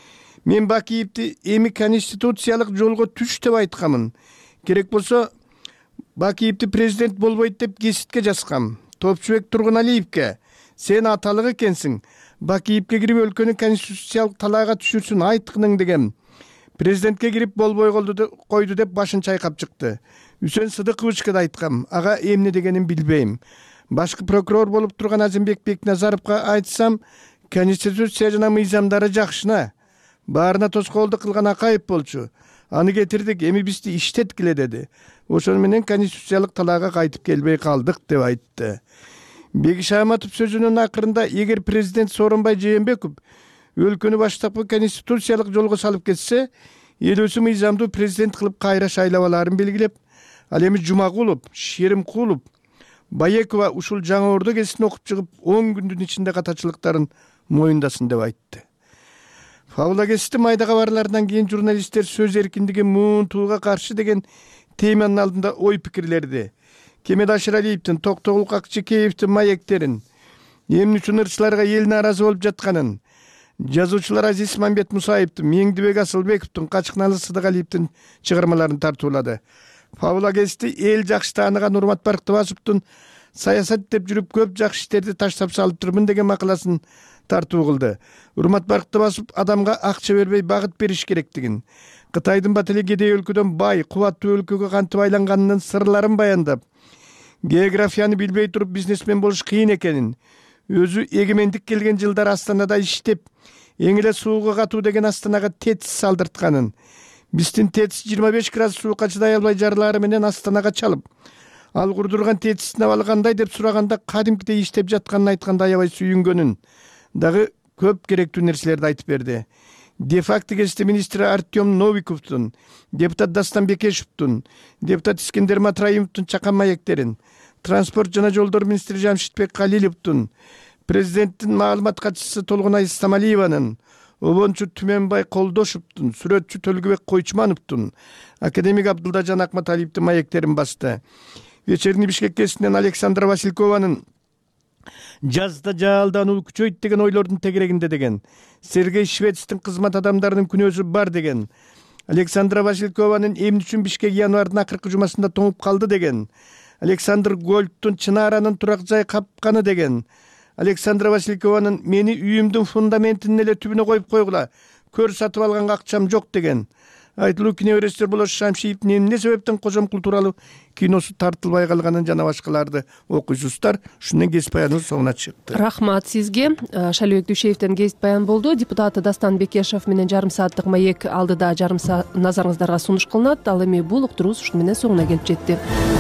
мен Бакиевти эми конституциялык жолго түш деп айткамын. Керек болсо Бакиевти президент болбойт деп гезитке жазгам. Топчубек Тургуналиевке сен аталык экенсиң. Бакиевке кирип өлкөнү конституциялык талаага түшүрсүн айткының деген. Президентке кирип болбой койду деп башын чайкап чыкты. Үсен Сыдыковичке да айткам. Ага эмне дегенин билбейм. Башкы прокурор болуп турган Азимбек Бекназаровго айтсам, конституция жана мыйзамдары жакшына. Баарына тоскоолдук кылган Акаев болчу. Аны кетирдик, эми бизди иштеткиле деди. Ошону менен конституциялык талаага кайтып келбей калдык деп айтты. Бегиш Аматов сөзүнүн акырында эгер президент Сооронбай Жээнбеков өлкөнү баштапкы конституциялык жолго салып кетсе, элөөсү мыйзамдуу президент кылып кайра шайлап алаарын белгилеп, ал эми Жумагулов, Шеримкулов, Байекова ушул Жаңы Ордо гезитин окуп чыгып, он күндүн ичинде катачылыктарын моюндасын деп айтты. Фабула гезити майда кабарларынан кийин журналисттер сөз эркиндиги муунтууга каршы деген теманын алдында ой пикирлерди. Кемел Ашыралиевдин, Токтогул Акчекеевдин маектерин, эмне үчүн ырчыларга эл нааразы болуп жатканын, жазуучулар Азиз Мамбет Мусаевдин, Меңдибек Асылбековдун, Качкналы Сыдыгалиевдин чыгармаларын тартуулады. Фабула гезити эл жакшы тааныган Урмат Барктыбасовдун саясат деп жүрүп көп жакшы иштерди таштап салып турмун деген макаласын тартуу кылды. Урмат Барктыбасов адамга акча бербей багыт бериш керектигин, Кытайдын бат эле кедей өлкөдөн бай, кубаттуу өлкөгө кантип айланганынын сырларын баяндап, географияны билбей туруп бизнесмен болуш кыйын экенин, өзү эгемендик келген жылдар Астанада иштеп, эң эле сууга катуу деген Астанага тетис салдыртканын, биздин тетис жыйырма беш градус суукка чыдай албай жарлары менен Астанага чалып, ал курдурган тетистин абалы кандай деп сураганда кадимкидей иштеп жатканын айтканда аябай сүйүнгөнүн, дагы көп керектүү нерселерди айтып берди. Де-факто гезити министри Артем Новиковдун, депутат Дастан Бекешевдун, депутат Искендер Матраимовдун чакан маектерин, транспорт жана жолдор министри Жамшитбек Калиловдун, президенттин маалымат катчысы Толгунай Стамалиеванын, обончу Түмөнбай Колдошевдун, сүрөтчү Төлгөбек Койчумановдун, академик Абдылдажан Акматалиевдин маектерин басты. Вечерний Бишкек гезитинен Александра Василькованын жазда жаалдануу күчөйт деген ойлордун тегерегинде деген, Сергей Швецтин кызмат адамдарынын күнөөсү бар деген, Александра Василькованын эмне үчүн Бишкек январдын акыркы жумасында тоңуп калды деген, Александр Гольдтун Чынааранын турак жай капканы деген, Александра Василькованын мени үйүмдүн фундаментинин эле түбүнө коюп койгула, көр сатып алганга акчам жок деген, айтылуу кинеберестер болош Шамшиевдин эмне себептен Кожомкул тууралуу киносу тартылбай калганын жана башкаларды окуйсуздар. Ушундан кесип баяныбыз соңуна чыкты. Рахмат сизге. Шалибек Дүйшеевден кесип баян болду. Депутат Дастан Бекешев менен жарым сааттык маек алдыда жарым саат назарыңыздарга сунуш кылынат. Ал эми бул уктурубуз ушуну менен соңуна келип жетти.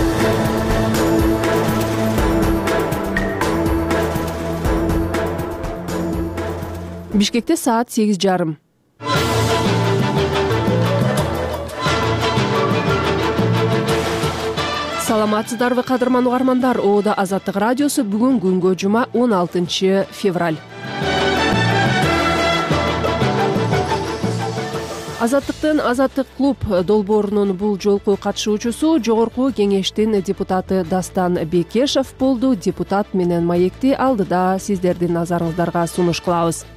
Бишкекте саат сегиз жарым. Саламатсыздарбы кадырман угармандар. Оода Азаттык радиосу бүгүн күнгө жума он алтынчы февраль. Азаттыктын Азаттык клуб долбоорунун бул жолку катышуучусу жогорку кеңештин депутаты Дастан Бекешев болду. Депутат менен маекти алдыда сиздердин назарыңыздарга сунуш кылабыз.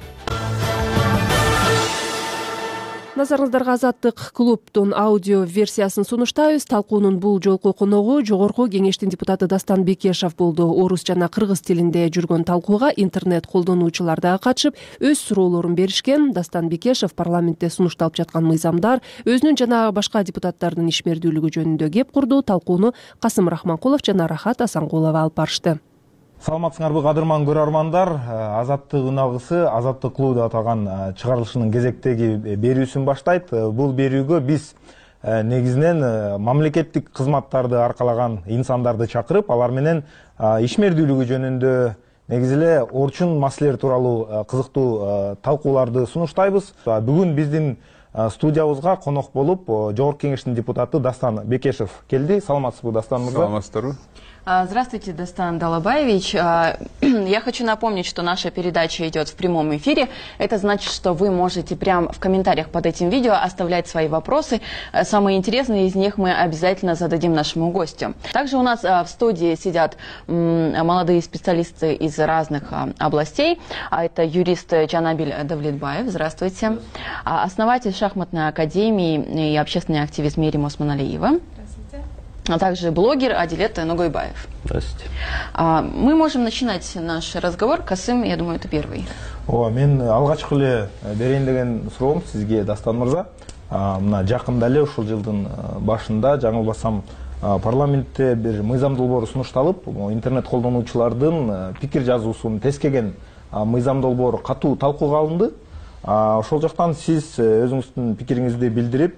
Назарыңыздарга Азаттык клубтун аудио версиясын сунуштайбыз. Талкуунун бул жолку коногу жогорку кеңештин депутаты Дастан Бекешев болду. Орус жана кыргыз тилинде жүргөн талкууга интернет колдонуучулар да катышып, өз суроолорун беришкен. Дастан Бекешев парламентте сунушталып жаткан мыйзамдар, өзүнүн жана башка депутаттардын ишмердүүлүгү жөнүндө кеп курду. Талкууну Касым Рахманкулов жана Рахат Асанкулова алып барышты. Саламатсыңарбы кадырман көрөрмандар. Азаттык үналгысы Азаттык клубу деп аталган чыгарылышынын кезектеги берүүсүн баштайт. Бул берүүгө биз негизинен мамлекеттик кызматтарды аркалаган инсандарды чакырып, алар менен ишмердүүлүгү жөнүндө негизи эле орчун маселелер тууралуу кызыктуу талкууларды сунуштайбыз. Бүгүн биздин студиябызга конок болуп жогорку кеңештин депутаты Дастан Бекешев келди. Саламатсызбы, Дастан мырза? Саламатсыздарбы. Здравствуйте, Дастан Далабаевич. Я хочу напомнить, что наша передача идет в прямом эфире. Это значит, что вы можете прямо в комментариях под этим видео оставлять свои вопросы. Самые интересные из них мы обязательно зададим нашему гостю. Также у нас в студии сидят молодые специалисты из разных областей. Это юрист Джанабиль Давлетбаев. Здравствуйте. Основатель шахматной академии и общественный активист Мерим Османалиева. А также блогер Адилет Нугойбаев. Здравствуйте. А, мы можем начинать наш разговор. Касым, я думаю, это первый. О, мен алгачкы эле берейин деген суроом сизге, Дастан мырза. Мына жакында эле ушул жылдын башында жаңылбасам парламентте бир мыйзам долбоору сунушталып, интернет колдонуучулардын пикир жазуусун тескеген мыйзам долбоору катуу талкууга алынды. Ошол жактан сиз өзүңүздүн пикириңизди билдирип,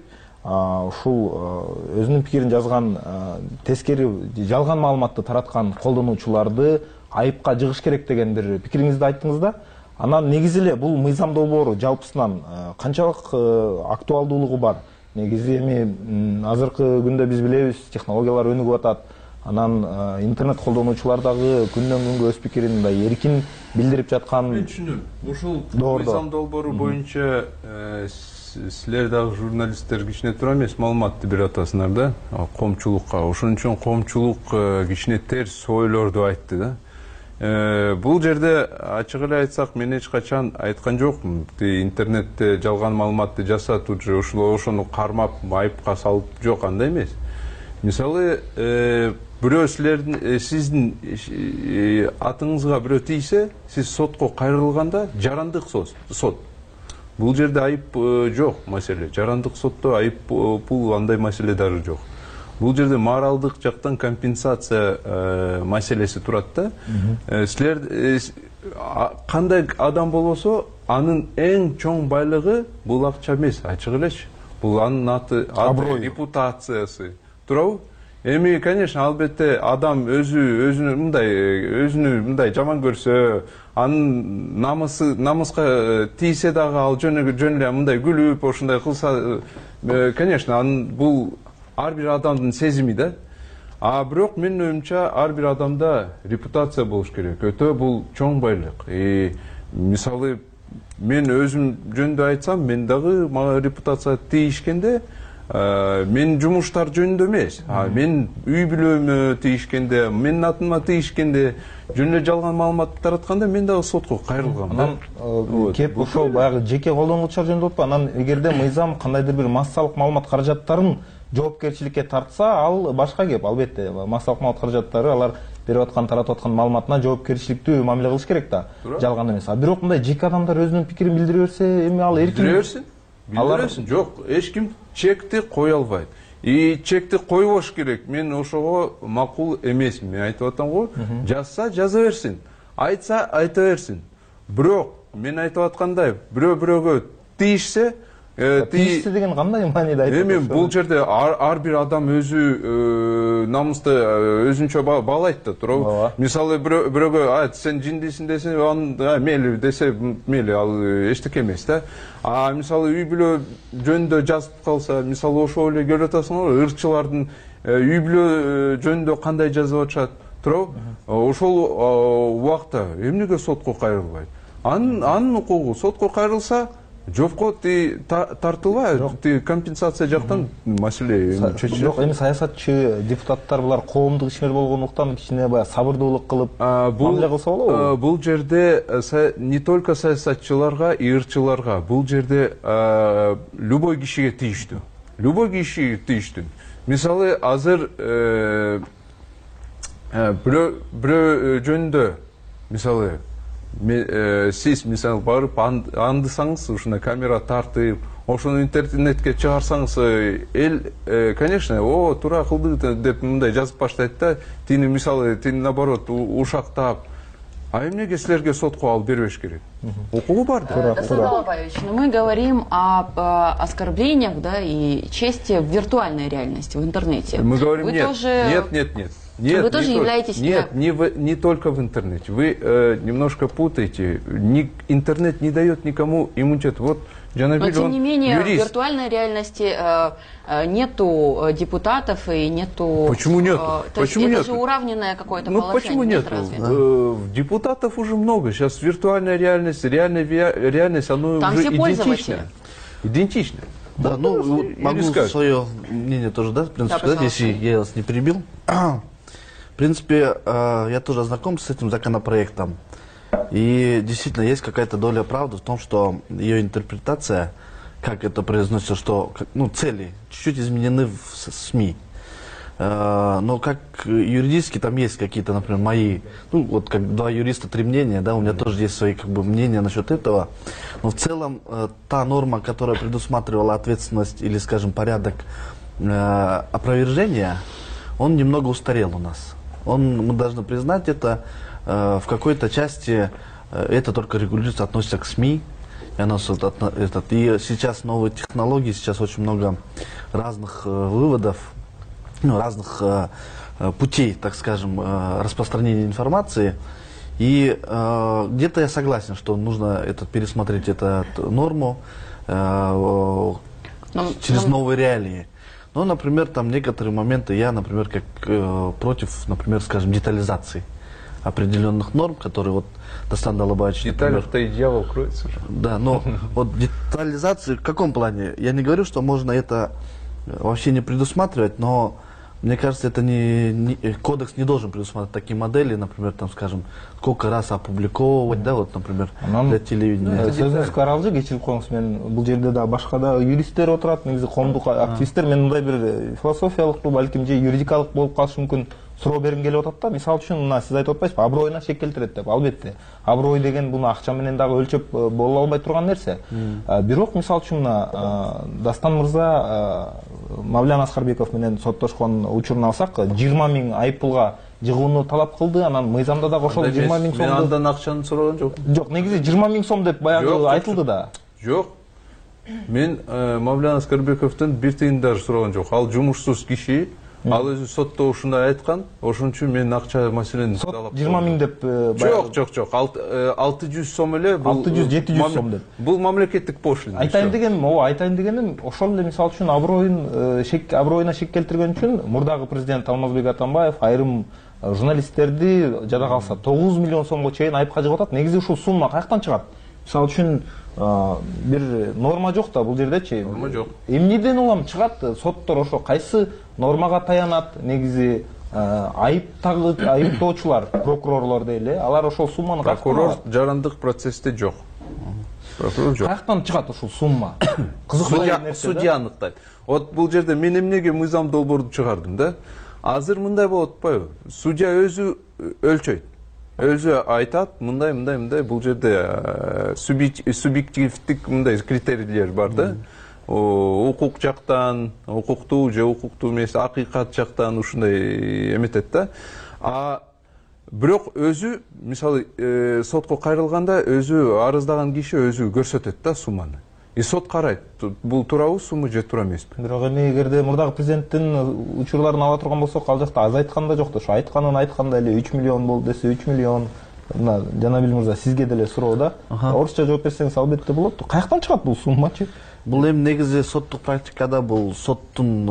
ушул өзүнүн пикирин жазган тескери жалган маалыматты тараткан колдонуучуларды айыпка жыгыш керек деген бир пикириңизди айттыңыз да. Анан негизи эле бул мыйзам долбоору жалпысынан канчалык актуалдуулугу бар? Негизи эми азыркы күндө биз билебиз, технологиялар өнүгүп атат. Анан интернет колдонуучулар дагы күндөн күнгө өз пикирин мындай эркин билдирип жаткан. Мен түшүнөм. Ушул мыйзам долбоору боюнча силер дагы журналисттер кичине туура эмес маалыматты берип атасыңар да, коомчулукка. Ошон үчүн коомчулук кичине терс ойлорду айтты да. Бул жерде ачык эле айтсак, мен эч качан айткан жокмун. Интернетте жалган маалыматты жасатуу же ошол ошону кармап айыпка салып жок, андай эмес. Мисалы, бирөө силердин сиздин атыңызга бирөө тийсе, сиз сотко кайрылганда жарандык сот. Бул жерде айып жок маселе. Жарандык сотто айып пул андай маселе дары жок. Бул жерде моралдык жактан компенсация маселеси турат да. Силер кандай адам болбосо, анын эң чоң байлыгы бул акча эмес, ачык элечи. Бул анын аты, репутациясы. Туурабы? Эми, конечно, албетте адам өзү өзүнү мындай өзүнү мындай жаман көрсө, анын намысы намыска тийсе дагы ал жөн эле мындай күлүп, ошондой кылса, конечно, анын бул ар бир адамдын сезими да. А бирок менин оюмча ар бир адамда репутация болуш керек. Өтө бул чоң байлык. Мисалы, мен өзүм жөнүндө айтсам, мен дагы мага репутация тийишкенде, мен жумуштар жөнүндө эмес, мен үй бүлөмө тийишкенде, менин атыма тийишкенде, жөн эле жалган маалымат таратканда мен дагы сотко кайрылгам. Анан кеп ошол баягы жеке колдонуучулар жөнүндө болуп, анан эгерде мыйзам кандайдыр бир массалык маалымат каражаттарын жоопкерчиликке тартса, ал башка кеп. Албетте, массалык маалымат каражаттары алар берип аткан, таратып аткан маалыматына жоопкерчиликтүү мамиле кылыш керек да, жалган эмес. А бирок мындай жеке адамдар өзүнүн пикирин билдире берсе, эми ал эркин. Билдире берсин. билдиресиң жок, эч ким чекти кое албайт. И чекти койбош керек. Мен ошого макул эмесмин. Мен айтып атам го, жазса жаза берсин, айтса айта берсин. Бирок мен айтып аткандай, бирөө бирөөгө тийишсе, тийишсе деген кандай мааниде айтып атасыз? Эми бул жерде ар бир адам өзү намысты өзүнчө баалайт да, туурабы? Мисалы бирөөгө айт, сен жиндисиң десе, аны мейли десе, мейли, ал эчтеке эмес да. А мисалы үй бүлө жөнүндө жазып калса, мисалы ошол эле көрүп атасыңар, ырчылардын үй бүлө жөнүндө кандай жазып атышат, туурабы? Ошол убакта эмнеге сотко кайрылбайт? Анын укугу сотко кайрылса, жокко ти тартылбай, ти компенсация жактан маселе чечилет. Жок, эми саясатчы, депутаттар булар коомдук ишмер болгондуктан кичине баягы сабырдуулук кылып мамиле кылса болобу? Бул жерде не только саясатчыларга, ырчыларга, бул жерде любой кишиге тийиштүү. Любой кишиге тийиштүү. Мисалы, азыр бирөө жөнүндө, мисалы, сиз мисалы барып андысаңыз, ушуна камера тартып, ошону интернетке чыгарсаңыз, эл, конечно, о, туура кылды деп мындай жазып баштайт да, тини мисалы, тини наоборот ушактап. А эмнеге силерге сотко алып бербеш керек? Укугу бар да. Станислав Абаевич, мы говорим об оскорблениях, да, и чести в виртуальной реальности, в интернете. Мы говорим, нет, нет, нет, нет. Нет, вы тоже не являетесь... Нет, не, в, не только в интернете. Вы э, немножко путаете. Ни, интернет не дает никому иммунитет. Вот Джанабиль, но тем не менее, юрист. В виртуальной реальности э, э, нету депутатов и нету... Почему нет? Э, почему это нет? же уравненное какое-то ну, положение. Почему нет? Э, депутатов уже много. Сейчас виртуальная реальность, реальная реальность, оно там уже все идентично. Идентично. Да, да ну, ну могу свое мнение тоже, да, в принципе, да, сказать, если я вас не перебил. В принципе, я тоже знаком с этим законопроектом. И действительно есть какая-то доля правды в том, что ее интерпретация, как это произносится, что ну, цели чуть-чуть изменены в СМИ. Но как юридически там есть какие-то, например, мои, ну вот как два юриста, три мнения, да, у меня тоже есть свои как бы мнения насчет этого. Но в целом та норма, которая предусматривала ответственность или, скажем, порядок опровержения, он немного устарел у нас. Он, мы должны признать это, э, в какой-то части э, это только регулируется, относится к СМИ. И, оно, этот, и сейчас новые технологии, сейчас очень много разных э, выводов, ну, разных э, путей, так скажем, э, распространения информации. И э, где-то я согласен, что нужно этот, пересмотреть эту норму э, но, через но... новые реалии. Ну, например, там некоторые моменты я, например, как э, против, например, скажем, детализации определенных норм, которые вот Дастан Далабаевич... В деталях-то и дьявол кроется уже. Да, но вот детализации в каком плане? Я не говорю, что можно это вообще не предусматривать, но мне кажется, это не, не кодекс не должен предусматривать такие модели, например, там, скажем, сколько раз опубликовывать, да, вот, например, для телевидения. Сөзүңүз каралды, кечирип коюңуз, мен бул жерде да башка да юристтер отурат, негизи коомдук активисттер, мен мындай бир философиялык, балким же юридикалык болуп калышы мүмкүн суроо бергим келип атат да. Мисалы үчүн мына сиз айтып атпайсызбы, аброюна шек келтирет деп. Албетте, аброй деген буну акча менен дагы өлчөп боло албай турган нерсе. Бирок мисалы үчүн мына Дастан мырза Мавлян Аскарбеков менен соттошкон учурун алсак, жыйырма миң айыппулга жыгууну талап кылды, анан мыйзамда дагы ошол жыйырма миң сомду... Мен андан акчаны сураган жокмун. Жок, негизи жыйырма миң сом деп баягы айтылды да. Жок. Мен Мавлян Аскарбековдон бир тыйын дагы сураган жок. Ал жумушсуз киши, ал өзү сотто ушундай айткан, ошон үчүн мен акча маселени талап кылдым. жыйырма миң деп Жок, жок, жок. алты жүз сом эле, бул алты жүз жети жүз сом деп. Бул мамлекеттик пошлина. Айтайын дегеним, ооба, айтайын дегеним, ошол эле мисалы үчүн аброюн шек аброюна шек келтирген үчүн мурдагы президент Алмазбек Атамбаев айрым журналисттерди жада калса тогуз миллион сомго чейин айыпка жыгып атат. Негизи ушул сумма каяктан чыгат? Мисалы үчүн бир норма жок да бул жердечи. Норма жок. Эмнеден улам чыгат? Соттор ошо кайсы нормага таянат? Негизи айыптагы айыптоочулар, прокурорлор дейли, алар ошол сумманы каяктан алат? Прокурор жарандык процессте жок. Прокурор жок. Каяктан чыгат ушул сумма? Судья судья аныктайт. Вот бул жерде мен эмнеге мыйзам долбоорду чыгардым да? Азыр мындай болуп атпайбы? Судья өзү өлчөйт. өзү айтат, мындай мындай мындай бул жерде субъективдик мындай критерийлер бар да. Укук жактан, укуктуу же укуктуу эмес, акыйкат жактан ушундай эметет да. А бирок өзү мисалы сотко кайрылганда өзү арыздаган киши өзү көрсөтөт да сумманы. И сот карайт, бул туурабы сумма же туура эмеспи. Бирок эми эгерде мурдагы президенттин учурларын ала турган болсок, ал жакта аз айткан да жок да, ошо айтканын айтканда эле үч миллион болду десе үч миллион. Мына Жанабил мырза, сизге деле суроо да. Орусча жооп берсеңиз албетте болот. Каяктан чыгат бул суммачы? Бул эми негизи соттук практикада бул соттун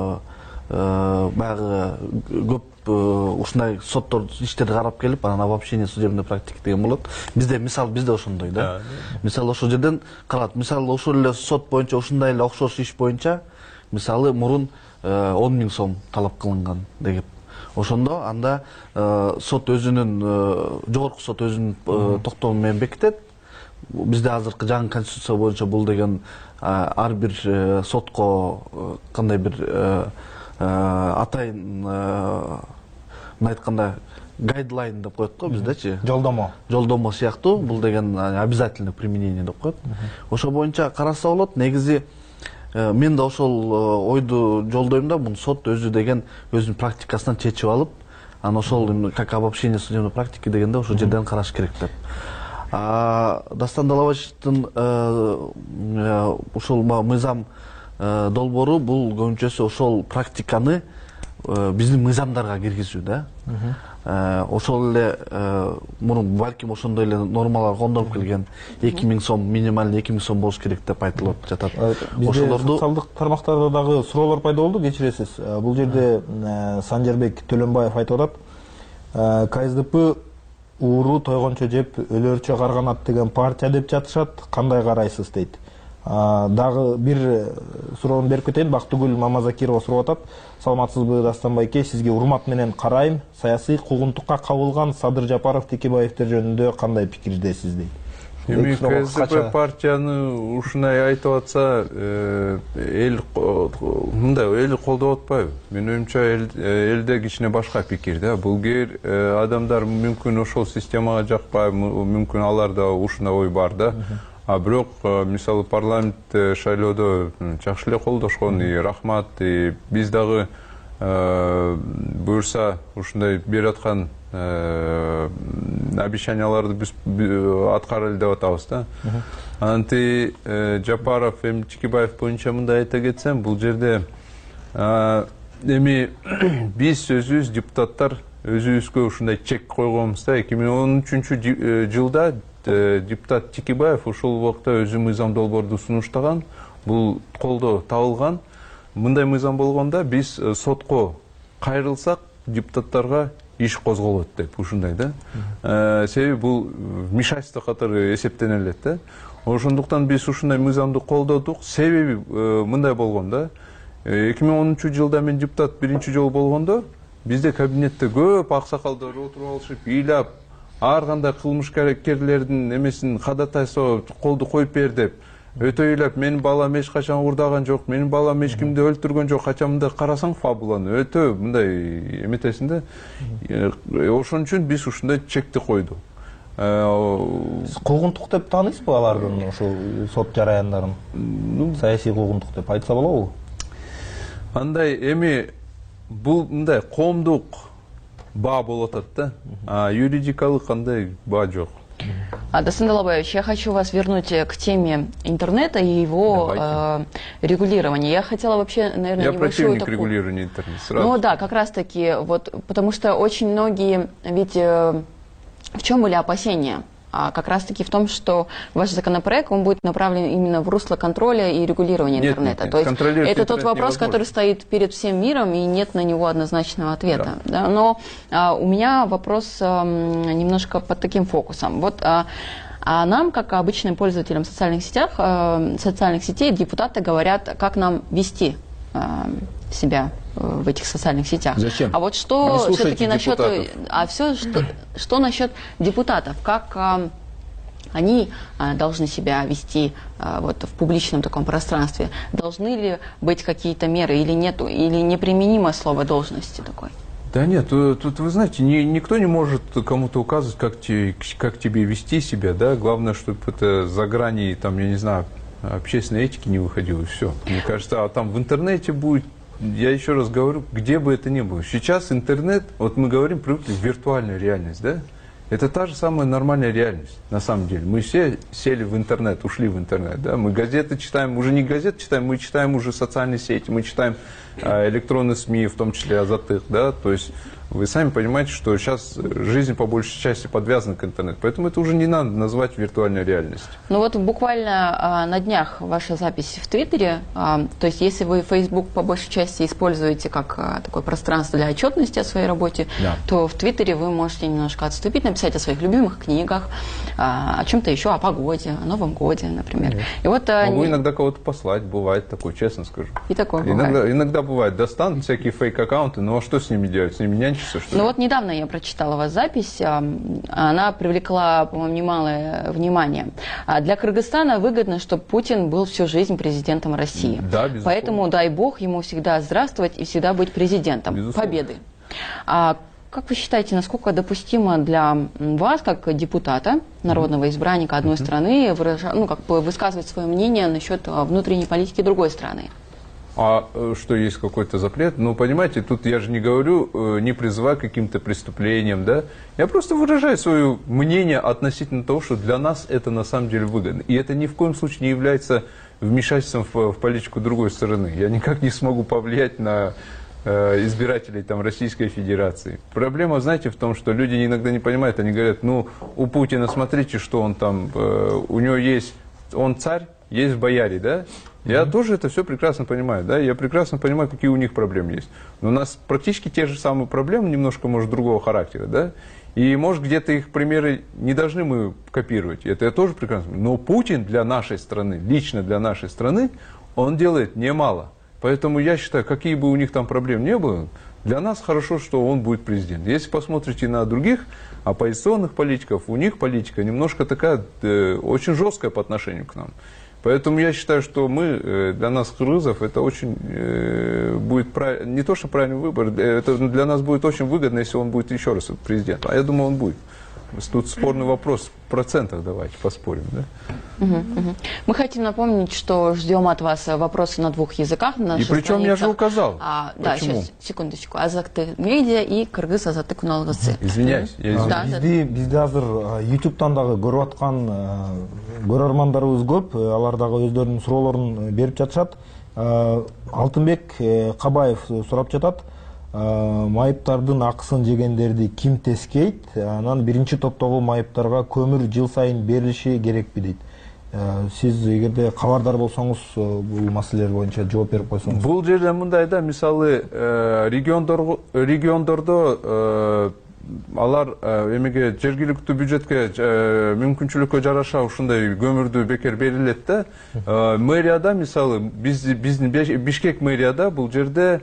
баягы көп ушундай соттор иштерди карап келип, анан обобщение судебной практики деген болот. Бизде мисал бизде ошондой да. Мисалы ошол жерден каралат. Мисалы ошол эле сот боюнча ушундай эле окшош иш боюнча мисалы мурун он миң сом талап кылынган деп. Ошондо анда сот өзүнүн жогорку сот өзүнүн токтому менен бекитет. Бизде азыркы жаңы конституция боюнча бул деген ар бир сотко кандай бир атайын айтканда гайдлайн деп коет го биздечи. Жолдомо. Жолдомо сыяктуу, бул деген обязательное применение деп коет. Ошо боюнча караса болот. Негизи мен да ошол ойду жолдойм да, муну сот өзү деген өзүнүн практикасынан чечип алып, анан ошол как обобщение судебной практики дегенде ошол жерден караш керек деп. Дастан Далабаевичтин ушул мыйзам долбоору бул көбүнчөсү ошол практиканы биздин мыйзамдарга киргизүү да. Ошол эле мурун балким ошондой эле нормалар кондолуп келген. эки миң сом, минималдуу эки миң сом болуш керек деп айтылып жатат. Ошолорду социалдык тармактарда дагы суроолор пайда болду, кечиресиз. Бул жерде Санжарбек Төлөнбаев айтып атат. КСДП ууру тойгончо жеп өлөрчө карганат деген партия деп жатышат. Кандай карайсыз дейт. Дагы бир суроону берип кетейин. Бактыгүл Мамазакирова сурап атат. Саламатсызбы Дастан байке, сизге урмат менен карайм. Саясий куугунтукка кабылган Садыр Жапаров, Текебаевдер жөнүндө кандай пикирдесиз дейт. Эми КСДП партияны ушундай айтып атса, эл мындай эл колдоп атпайбы? Менин оюмча элде кичине башка пикир да. Бул кээ адамдар мүмкүн ошол системага жакпайбы, мүмкүн аларда ушундай ой бар да. А бирок мисалы парламент шайлоодо жакшы эле колдошкон, и рахмат, и биз дагы буюрса ушундай берип аткан обещанияларды биз аткарайлы деп атабыз да. Анан ти Жапаров, эми Текебаев боюнча мындай айта кетсем, бул жерде эми биз өзүбүз депутаттар өзүбүзгө ушундай чек койгонбуз да. эки миң он үчүнчү жылда депутат Текебаев ошол убакта өзү мыйзам долбоорду сунуштаган, бул колдоо табылган. Мындай мыйзам болгондо биз сотко кайрылсак депутаттарга иш козголот деп ушундай да. Себеби бул вмешательство катары эсептенелет да. Ошондуктан биз ушундай мыйзамды колдодук. Себеби мындай болгон да. эки миң онунчу жылда мен депутат биринчи жолу болгондо бизде кабинетте көп аксакалдар отуруп алышып, ыйлап, ар кандай кылмышкерлердин эмесин кадатайсоо колду коюп бер деп өтө ыйлап, менин балам эч качан урдаган жок, менин балам эч кимди өлтүргөн жок, качан мындай карасаң фабуланы өтө мындай эметесиң да. Ошон үчүн биз ушундай чекти койдук. Куугунтук деп тааныйсызбы алардын ошол сот жараяндарын? Саясий куугунтук деп айтса болобу? Андай эми бул мындай коомдук баа болуп атат да. А юридикалык кандай баа жок. Дастан Далабаевич, я хочу вас вернуть к теме интернета и его э, регулирования. Я хотела вообще, наверное, я небольшую противник такую... регулирования интернета. Сразу. Ну да, как раз таки, вот, потому что очень многие, ведь э, в чем были опасения? А как раз таки в том, что ваш законопроект, он будет направлен именно в русло контроля и регулирования нет, интернета. Нет, нет. То есть это тот вопрос, невозможно. Который стоит перед всем миром, и нет на него однозначного ответа. Да. Да? Но а, у меня вопрос а, немножко под таким фокусом. Вот а, а нам, как обычным пользователям социальных сетях, а, социальных сетей, депутаты говорят, как нам вести а, себя в этих социальных сетях. Зачем? А вот что все-таки насчет, а все что, что насчет депутатов, как а, они а, должны себя вести а, вот в публичном таком пространстве? Должны ли быть какие-то меры или нету, или неприменимо слово должности такой? Да нет, тут, тут вы знаете, ни, никто не может кому-то указывать, как, те, как тебе вести себя, да, главное, чтобы это за грани, там, я не знаю, общественной этики не выходило, и все. Мне кажется, а там в интернете будет, я еще раз говорю, где бы это ни было. Сейчас интернет, вот мы говорим, привыкли в виртуальную реальность, да, это та же самая нормальная реальность, на самом деле. Мы все сели в интернет, ушли в интернет, да, мы газеты читаем, уже не газеты читаем, мы читаем уже социальные сети, мы читаем э, электронные СМИ, в том числе Азатых, да, то есть вы сами понимаете, что сейчас жизнь по большей части подвязана к интернету, поэтому это уже не надо называть виртуальной реальностью. Ну вот буквально а, на днях ваша запись в Твиттере, а, то есть если вы Facebook по большей части используете как а, такое пространство для отчетности о своей работе, да, то в Твиттере вы можете немножко отступить, написать о своих любимых книгах, а, о чем-то еще, о погоде, о Новом годе, например. Конечно. И вот, а, Могу не... иногда кого-то послать, бывает такое, честно скажу. И такое иногда, бывает. Иногда бывает, достанут всякие фейк-аккаунты, ну а что с ними делать? С ними нянчиться, что ли? Ну вот недавно я прочитала у вас запись, она привлекла, по-моему, немалое внимание. Для Кыргызстана выгодно, чтобы Путин был всю жизнь президентом России. Да, безусловно. Поэтому дай бог ему всегда здравствовать и всегда быть президентом. Безусловно. Победы. А как вы считаете, насколько допустимо для вас, как депутата, народного избранника одной mm-hmm. страны, выражать, ну, как бы высказывать свое мнение насчет внутренней политики другой страны? А что, есть какой-то запрет? Ну, понимаете, тут я же не говорю, не призываю к каким-то преступлениям, да? Я просто выражаю свое мнение относительно того, что для нас это на самом деле выгодно. И это ни в коем случае не является вмешательством в, в политику другой стороны. Я никак не смогу повлиять на э, избирателей там, Российской Федерации. Проблема, знаете, в том, что люди иногда не понимают, они говорят, ну, у Путина, смотрите, что он там, э, у него есть, он царь, есть бояре, да? Я mm-hmm. тоже это все прекрасно понимаю, да, я прекрасно понимаю, какие у них проблемы есть. Но у нас практически те же самые проблемы, немножко, может, другого характера, да, и, может, где-то их примеры не должны мы копировать, это я тоже прекрасно понимаю. Но Путин для нашей страны, лично для нашей страны, он делает немало. Поэтому я считаю, какие бы у них там проблем не было, для нас хорошо, что он будет президент. Если посмотрите на других оппозиционных политиков, у них политика немножко такая, э, очень жесткая по отношению к нам. Поэтому я считаю, что мы, для нас, кыргызов, это очень э, будет прав... не то, что правильный выбор, это для нас будет очень выгодно, если он будет еще раз президентом. А я думаю, он будет. Тут спорный вопрос в процентах, давайте поспорим, да? Угу, угу. Мы хотим напомнить, что ждем от вас вопросы на двух языках. На и причем я же указал. А, да, сейчас, секундочку. Азаттык медиа и Кыргыз Азаттык уналгысы. Извиняюсь, я извиняюсь. Да, бизди бизде азыр ютубтан дагы көрүп аткан көрөрмандарыбыз көп, алар дагы өздөрүнүн суроолорун берип жатышат. Алтынбек Кабаев сурап жатат. Майыптардын акысын жегендерди ким тескейт? Анан биринчи топтогу майыптарга көмүр жыл сайын берилиши керекпи дейт. Сиз эгерде кабардар болсоңуз бул маселелер боюнча жооп берип койсоңуз. Бул жерде мындай да, мисалы региондор региондордо алар эмеге жергиликтүү бюджетке мүмкүнчүлүккө жараша ушундай көмүрдү бекер берилет да. Мэрияда мисалы биздин Бишкек мэрияда бул жерде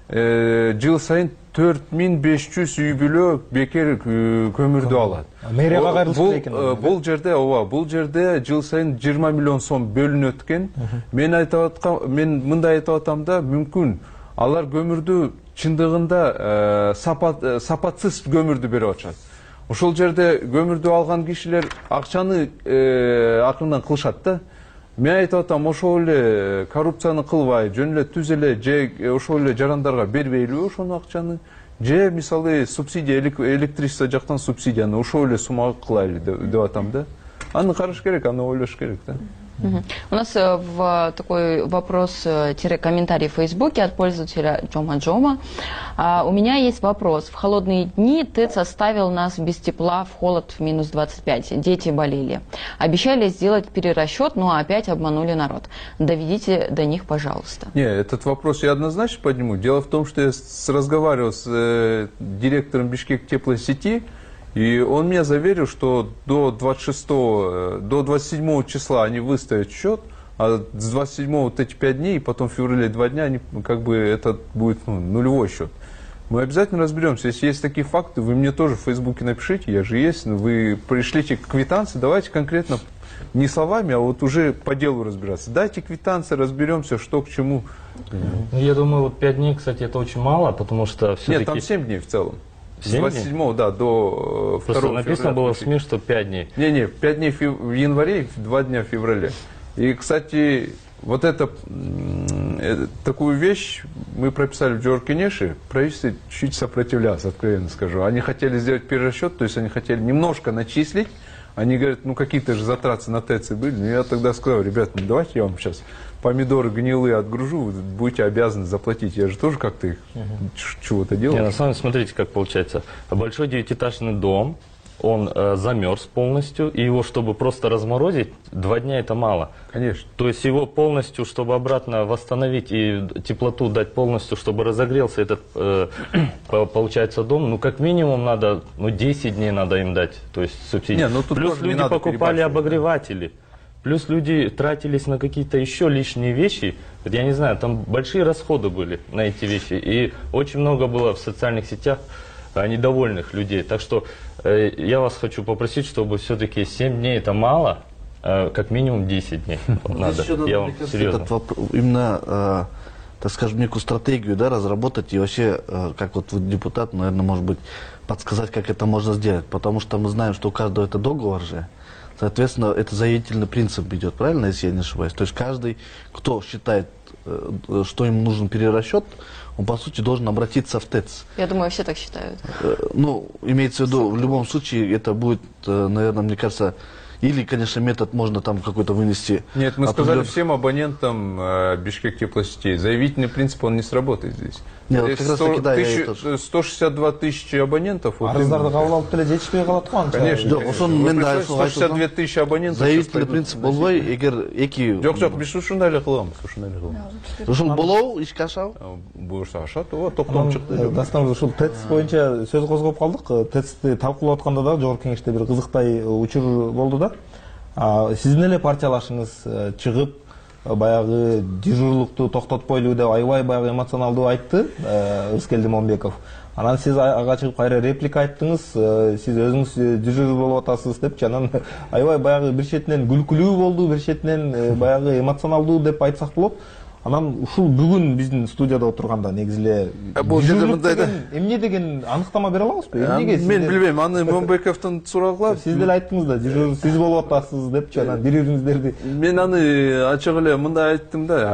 жыл сайын төрт миң беш жүз үй бүлө бекер көмүрдү алат. Мэрияга кайрылышты экен. Бул жерде ооба, бул жерде жыл сайын жыйырма миллион сом бөлүнөт экен. Мен айтып аткан, мен мындай айтып атам да, мүмкүн алар көмүрдү чындыгында сапат сапатсыз көмүрдү берип атышат. Ошол жерде көмүрдү алган кишилер акчаны акырындан кылышат да. Мен айтып атам, ошол эле коррупцияны кылбай, жөн эле түз эле же ошол эле жарандарга бербейлиби ошону акчаны, же мисалы субсидия, электричество жактан субсидияны ошол эле суммага кылайлы деп атам да. Аны караш керек, аны ойлош керек да. Угу. У нас в такой вопрос-комментарий в Фейсбуке от пользователя Джома Джома. А, у меня есть вопрос. В холодные дни ТЭЦ оставил нас без тепла в холод в минус двадцать пять. Дети болели. Обещали сделать перерасчет, но опять обманули народ. Доведите до них, пожалуйста. Не, этот вопрос я однозначно подниму. Дело в том, что я с, разговаривал с э, директором Бишкек теплосети, и он меня заверил, что до двадцать шестого, до двадцать седьмого числа они выставят счет, а с двадцать седьмого вот эти пять дней, и потом в феврале два дня, они, как бы это будет ну, нулевой счет. Мы обязательно разберемся. Если есть такие факты, вы мне тоже в Фейсбуке напишите, я же есть, вы пришлите квитанции, давайте конкретно не словами, а вот уже по делу разбираться. Дайте квитанции, разберемся, что к чему. Ну, я думаю, вот пять дней, кстати, это очень мало, потому что все-таки... Нет, там семь дней в целом. С семь двадцать седьмого, да, до Просто второго написано было в СМИ, что пять дней. Не-не, пять дней в январе и два дня в феврале. И, кстати, вот это, э, такую вещь мы прописали в Джоркинеше, правительство чуть сопротивлялось, откровенно скажу. Они хотели сделать перерасчет, то есть они хотели немножко начислить. Они говорят, ну какие-то же затраты на ТЭЦ были. Ну я тогда сказал, ребят, ну давайте я вам сейчас помидоры гнилые отгружу, вы будете обязаны заплатить. Я же тоже как-то их uh-huh. чего-то делал. Не, на самом деле, смотрите, как получается. Большой девятиэтажный дом, он э, замерз полностью, и его, чтобы просто разморозить, два дня это мало. Конечно. То есть его полностью, чтобы обратно восстановить и теплоту дать полностью, чтобы разогрелся этот, э, получается, дом, ну как минимум надо, ну десять дней надо им дать, то есть субсидии. Не, ну, плюс люди покупали обогреватели. Плюс люди тратились на какие-то еще лишние вещи. Я не знаю, там большие расходы были на эти вещи. И очень много было в социальных сетях недовольных людей. Так что э, я вас хочу попросить, чтобы все-таки семь дней это мало, э, как минимум десять дней надо. Я вам серьезно. Именно, э, так скажем, некую стратегию, да, разработать и вообще, э, как вот вы депутат, наверное, может быть, подсказать, как это можно сделать. Потому что мы знаем, что у каждого это договор же. Соответственно, это заявительный принцип идет, правильно, если я не ошибаюсь? То есть каждый, кто считает, что ему нужен перерасчет, он, по сути, должен обратиться в ТЭЦ. Я думаю, все так считают. Ну, имеется в виду, в любом случае, это будет, наверное, мне кажется, или, конечно, метод можно там какой-то вынести. Нет, мы сказали всем абонентам э, Бишкек теплосетей, заявительный принцип, он не сработает здесь. Нет, вот как раз таки, да, тысяча, сто шестьдет два тысячи абонентов. Арыздарды кабыл алып деле жетишпей калат го анча. Конечно. Жок, ошону мен да сто шестьдесят две тысячи абонентов. Заявительный принцип болбой, эгер эки... Жок, жок, биз ушундай эле кыламыз, ушундай эле кыламыз. Ушул болобу, ишке ашабы? Буюрса ашат, ооба, токтом чыкты. Дастан мырза, ушул ТЭЦ боюнча сөз козгоп калдык. ТЭЦти талкуулап атканда да жогорку кеңеште бир кызыктай учур болду да. Сиздин эле партиялашыңыз чыгып баягы дежурлукту токтотпойлу деп аябай баягы эмоционалдуу айтты Рыскелди Момбеков. Анан сиз ага чыгып кайра реплика айттыңыз, сиз өзүңүз дежур болуп атасыз депчи. Анан аябай баягы бир четинен күлкүлүү болду, бир четинен баягы эмоционалдуу деп айтсак болот. Анан ушул бүгүн биздин студияда отурганда негизи эле бул жерде мындай да эмне деген аныктама бере алабызбы? Эмнеге? Мен билбейм, аны Момбековдон сурагыла. Сиз деле айттыңыз да, дежур сиз болуп атасыз депчи, анан бири-бириңиздерди. Мен аны ачык эле мындай айттым да,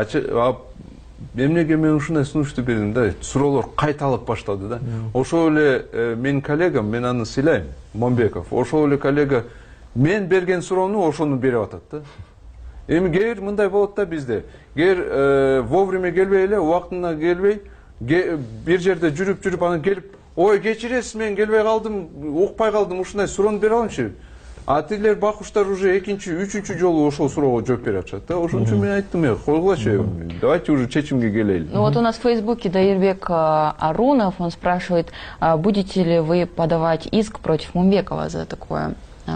эмнеге мен ушундай сунушту бердим да, суроолор кайталып баштады да. Ошол эле менин коллегам, мен аны сыйлайм, Момбеков. Ошол эле коллега мен берген суроону ошону берип атат да. Эми кээ бир мындай болот да бизде. Кээ вовремя келбей эле, убактына келбей, бир жерде жүрүп жүрүп анан келип, ой кечиресиз, мен келбей калдым, укпай калдым, ушундай суроону бере аламчы. А тилер бакуштар уже экинчи, үчүнчү жолу ошол суроого жооп берип атышат да. Ошон үчүн мен айттым, койгулачы, давайте уже чечимге келели. Ну вот у нас в Фейсбуке Даирбек Арунов, он спрашивает, будете ли вы подавать иск против Момбекова за такое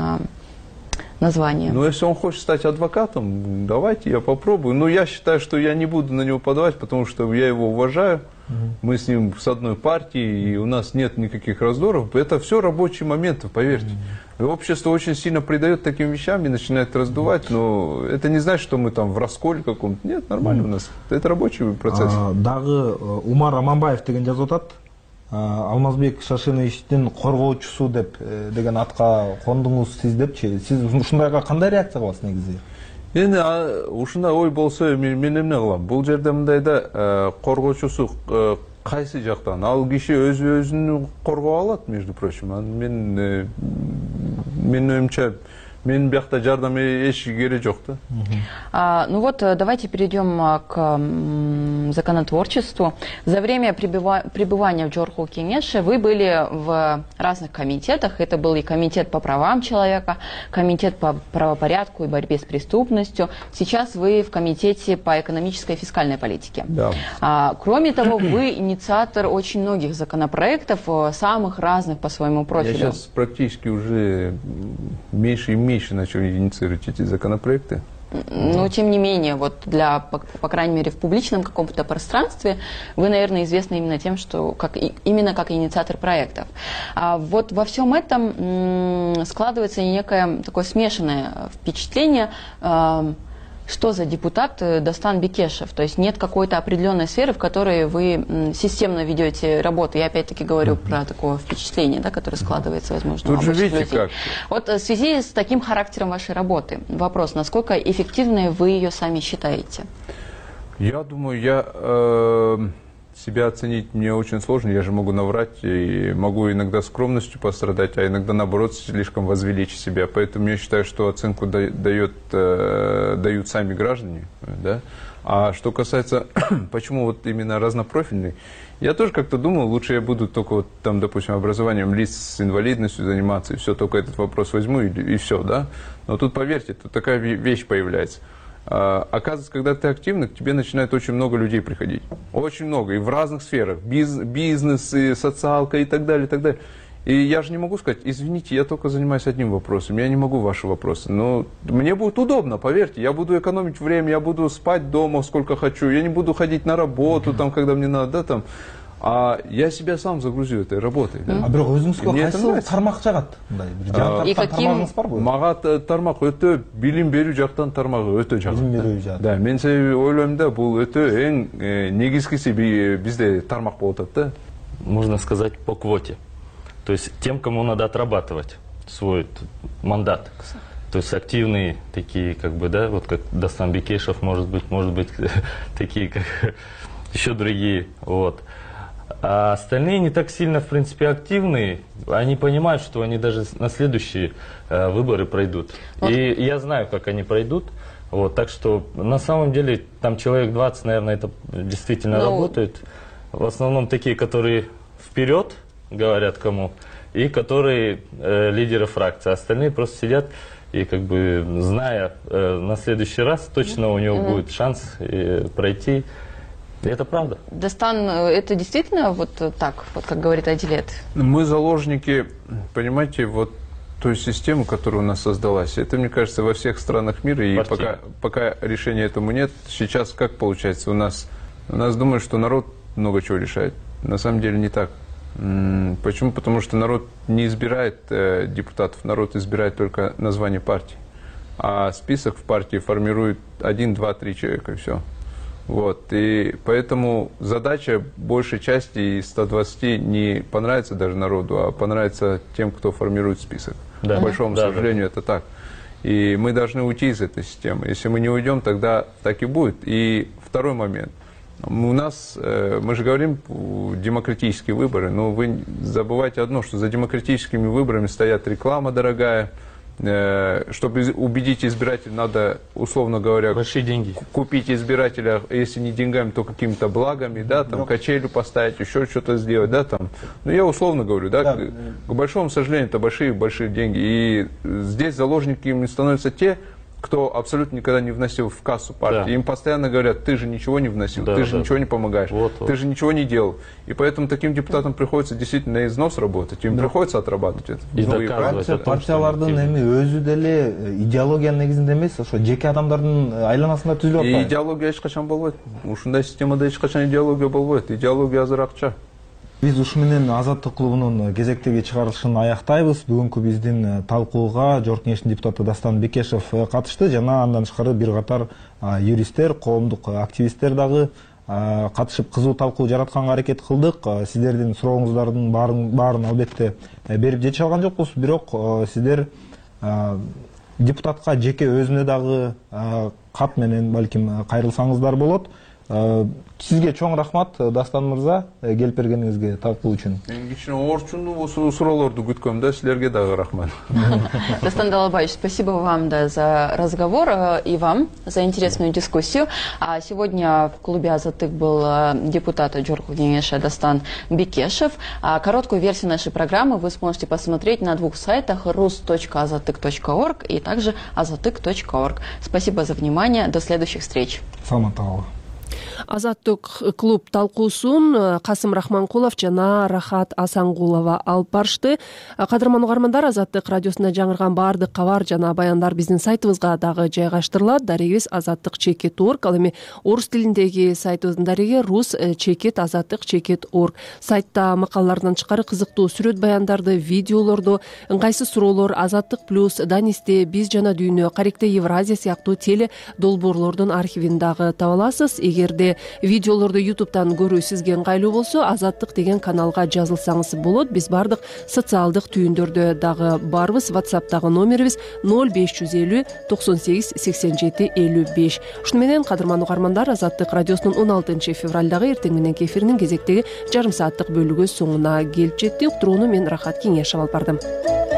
название. Ну, если он хочет стать адвокатом, давайте, я попробую. Но я считаю, что я не буду на него подавать, потому что я его уважаю. Mm-hmm. Мы с ним с одной партии, и у нас нет никаких раздоров. Это все рабочие моменты, поверьте. Mm-hmm. Общество очень сильно придает таким вещам и начинает раздувать, но это не значит, что мы там в расколе каком-то. Нет, нормально mm-hmm. у нас. Это рабочий процесс. Дагы Умар Аманбаев деген жазып атат. Алмазбек Шашиновичтин коргоочусу деп деген атка кондуңуз сиз депчи. Сиз ушундайга кандай реакция кыласыз негизи? Эми ушундай ой болсо мен эмне кылам? Бул жерде мындай да коргоочусу кайсы жактан? Ал киши өз өзүн коргоо алат, между прочим. Мен мен оюмча мен биякта жардам эч кереги жок да. А, ну вот, давайте перейдем к законотворчеству. За время пребывания в Джорху Кеңеше вы были в разных комитетах. Это был и комитет по правам человека, комитет по правопорядку и борьбе с преступностью. Сейчас вы в комитете по экономической и фискальной политике. Да. А, кроме того, вы инициатор очень многих законопроектов, самых разных по своему профилю. Я сейчас практически уже меньше и меньше начал инициировать эти законопроекты. Но, тем не менее, вот для, по, по крайней мере, в публичном каком-то пространстве вы, наверное, известны именно тем, что как, именно как инициатор проектов. А вот во всем этом м, складывается некое такое смешанное впечатление, э, что за депутат Дастан Бекешев. То есть нет какой-то определенной сферы, в которой вы м, системно ведете работу. Я опять-таки говорю mm-hmm. про такое впечатление, да, которое складывается, возможно, Тут у же обычных видите людей. как. Вот в связи с таким характером вашей работы, вопрос, насколько эффективной вы ее сами считаете? Я думаю, я э, себя оценить мне очень сложно, я же могу наврать, и могу иногда скромностью пострадать, а иногда, наоборот, слишком возвеличить себя. Поэтому я считаю, что оценку дает, э, дают сами граждане. Да? А что касается, почему вот именно разнопрофильный, я тоже как-то думал, лучше я буду только вот там, допустим, образованием лиц с инвалидностью заниматься, и все, только этот вопрос возьму, и, и все, да. Но тут, поверьте, тут такая вещь появляется. А, оказывается, когда ты активный, к тебе начинает очень много людей приходить. Очень много, и в разных сферах. Биз, бизнес, и социалка, и так далее, и так далее. И я же не могу сказать, извините, я только занимаюсь одним вопросом, я не могу ваши вопросы. Но мне будет удобно, поверьте, я буду экономить время, я буду спать дома сколько хочу, я не буду ходить на работу, там, когда мне надо, да, там. А я себя сам загрузил этой работой. Да? А бирок өзүңүзгө кайсы тармак жагат? И каким мага тармак өтө билим берүү жактан тармагы өтө жагат. Билим берүү жагат. Да, мен себеби ойлойм да, бул өтө эң негизгиси бизде тармак болуп атат да. Можно сказать по квоте. То есть тем, кому надо отрабатывать свой мандат. То есть активные такие, как бы, да, вот как Дастан Бекешев, может быть, может быть, такие, как еще другие, вот. А остальные не так сильно, в принципе, активные. Они понимают, что они даже на следующие э, выборы пройдут. Вот. И я знаю, как они пройдут. Вот, так что на самом деле там человек двадцать, наверное, это действительно Но... работает. В основном такие, которые вперед говорят кому, и которые э, лидеры фракции. Остальные просто сидят и, как бы, зная э, на следующий раз, точно у него mm-hmm. будет шанс э, пройти. И это правда. Дастан, это действительно вот так, вот как говорит Адилет? Мы заложники, понимаете, вот той системы, которая у нас создалась. Это, мне кажется, во всех странах мира, и пока, пока решения этому нет. Сейчас как получается? У нас, у нас думают, что народ много чего решает. На самом деле не так. Почему? Потому что народ не избирает э, депутатов, народ избирает только название партии. А список в партии формирует один, два, три человека, и все. Вот, и поэтому задача большей части из ста двадцати не понравится даже народу, а понравится тем, кто формирует список. Да. К большому да, сожалению, да. это так. И мы должны уйти из этой системы. Если мы не уйдем, тогда так и будет. И второй момент. У нас, мы же говорим, демократические выборы, но вы забывайте одно, что за демократическими выборами стоят реклама дорогая. Чтобы убедить избирателя, надо, условно говоря, большие деньги. Купить избирателя, если не деньгами, то какими-то благами, да, там, качелю поставить, еще что-то сделать, да, там. Ну, я условно говорю, да, да. К, к большому сожалению, это большие-большие деньги. И здесь заложниками становятся те, кто абсолютно никогда не вносил в кассу партии. Да. Им постоянно говорят, ты же ничего не вносил, да, ты же да. ничего не помогаешь, вот, вот. ты же ничего не делал. И поэтому таким депутатам приходится действительно на износ работать, им да. приходится отрабатывать это. И доказывать. Партиялардын эми өзү деле идеологиянын негизинде эмес, ошо жеке адамдардын айланасында түзүлүп атпайбы? Идеология эч качан болбойт. Ушундай системада эч качан идеология болбойт. Идеология азыр акча. Биз ушу менен Азаттык клубунун кезектеги чыгарылышын аяктайбыз. Бүгүнкү биздин талкууга Жогорку Кеңештин депутаты Дастан Бекешев катышты жана андан тышкары бир катар юристтер, коомдук активисттер дагы катышып кызуу талкуу жаратканга аракет кылдык. Сиздердин сурооңуздардын баарын, баарын албетте берип жете алган жокпуз, бирок сиздер депутатка жеке өзүнө дагы кат менен балким кайрылсаңыздар болот. Сизге чоң рахмат, Дастан мырза, келип бергениңизге талкуу үчүн. Мен кичине орчуну суроолорду күткөм да, силерге дагы рахмат. Дастан Далабаевич, спасибо вам да, за разговор и вам за интересную дискуссию. А сегодня в клубе Азаттык был депутат Жогорку Кеңеши Дастан Бекешев. А короткую версию нашей программы вы сможете посмотреть на двух сайтах рус точка азаттык точка орг и также азаттык точка орг. Спасибо за внимание, до следующих встреч. Саламат алла. Азаттык клуб талкуусун Касым Рахманкулов жана Рахат Асангулова алып барышты. Кадырман угармандар, Азаттык радиосунда жаңырган баардык кабар жана баяндар биздин сайтыбызга дагы жайгаштырылат. Дарегибиз азаттык чекит точка орг. Ал эми орус тилиндеги сайтыбыздын дареги рус чекит азаттык чекит точка орг. Сайтта макалалардан тышкары кызыктуу сүрөт баяндарды, видеолорду, ыңгайсыз суроолор, Азаттык плюс, Данисте, Биз жана дүйнө, Каректе Евразия сыяктуу теле долбоорлордун архивин дагы таба аласыз. Эгерде видеолорду ютубтан көрүү сизге ыңгайлуу болсо, Азаттык деген каналга жазылсаңыз болот. Биз бардык социалдык түйүндөрдө дагы барбыз. WhatsApp'тагы номерибиз ноль беш жүз элүү токсон сегиз сексен жети элүү беш. Ушуну менен кадырман угармандар, Азаттык радиосунун он алтынчы февралдагы эртең менен эфиринин кезектеги жарым сааттык бөлүгү соңуна келип жетти. Уктурууну мен Рахат Кеңешов алып бардым.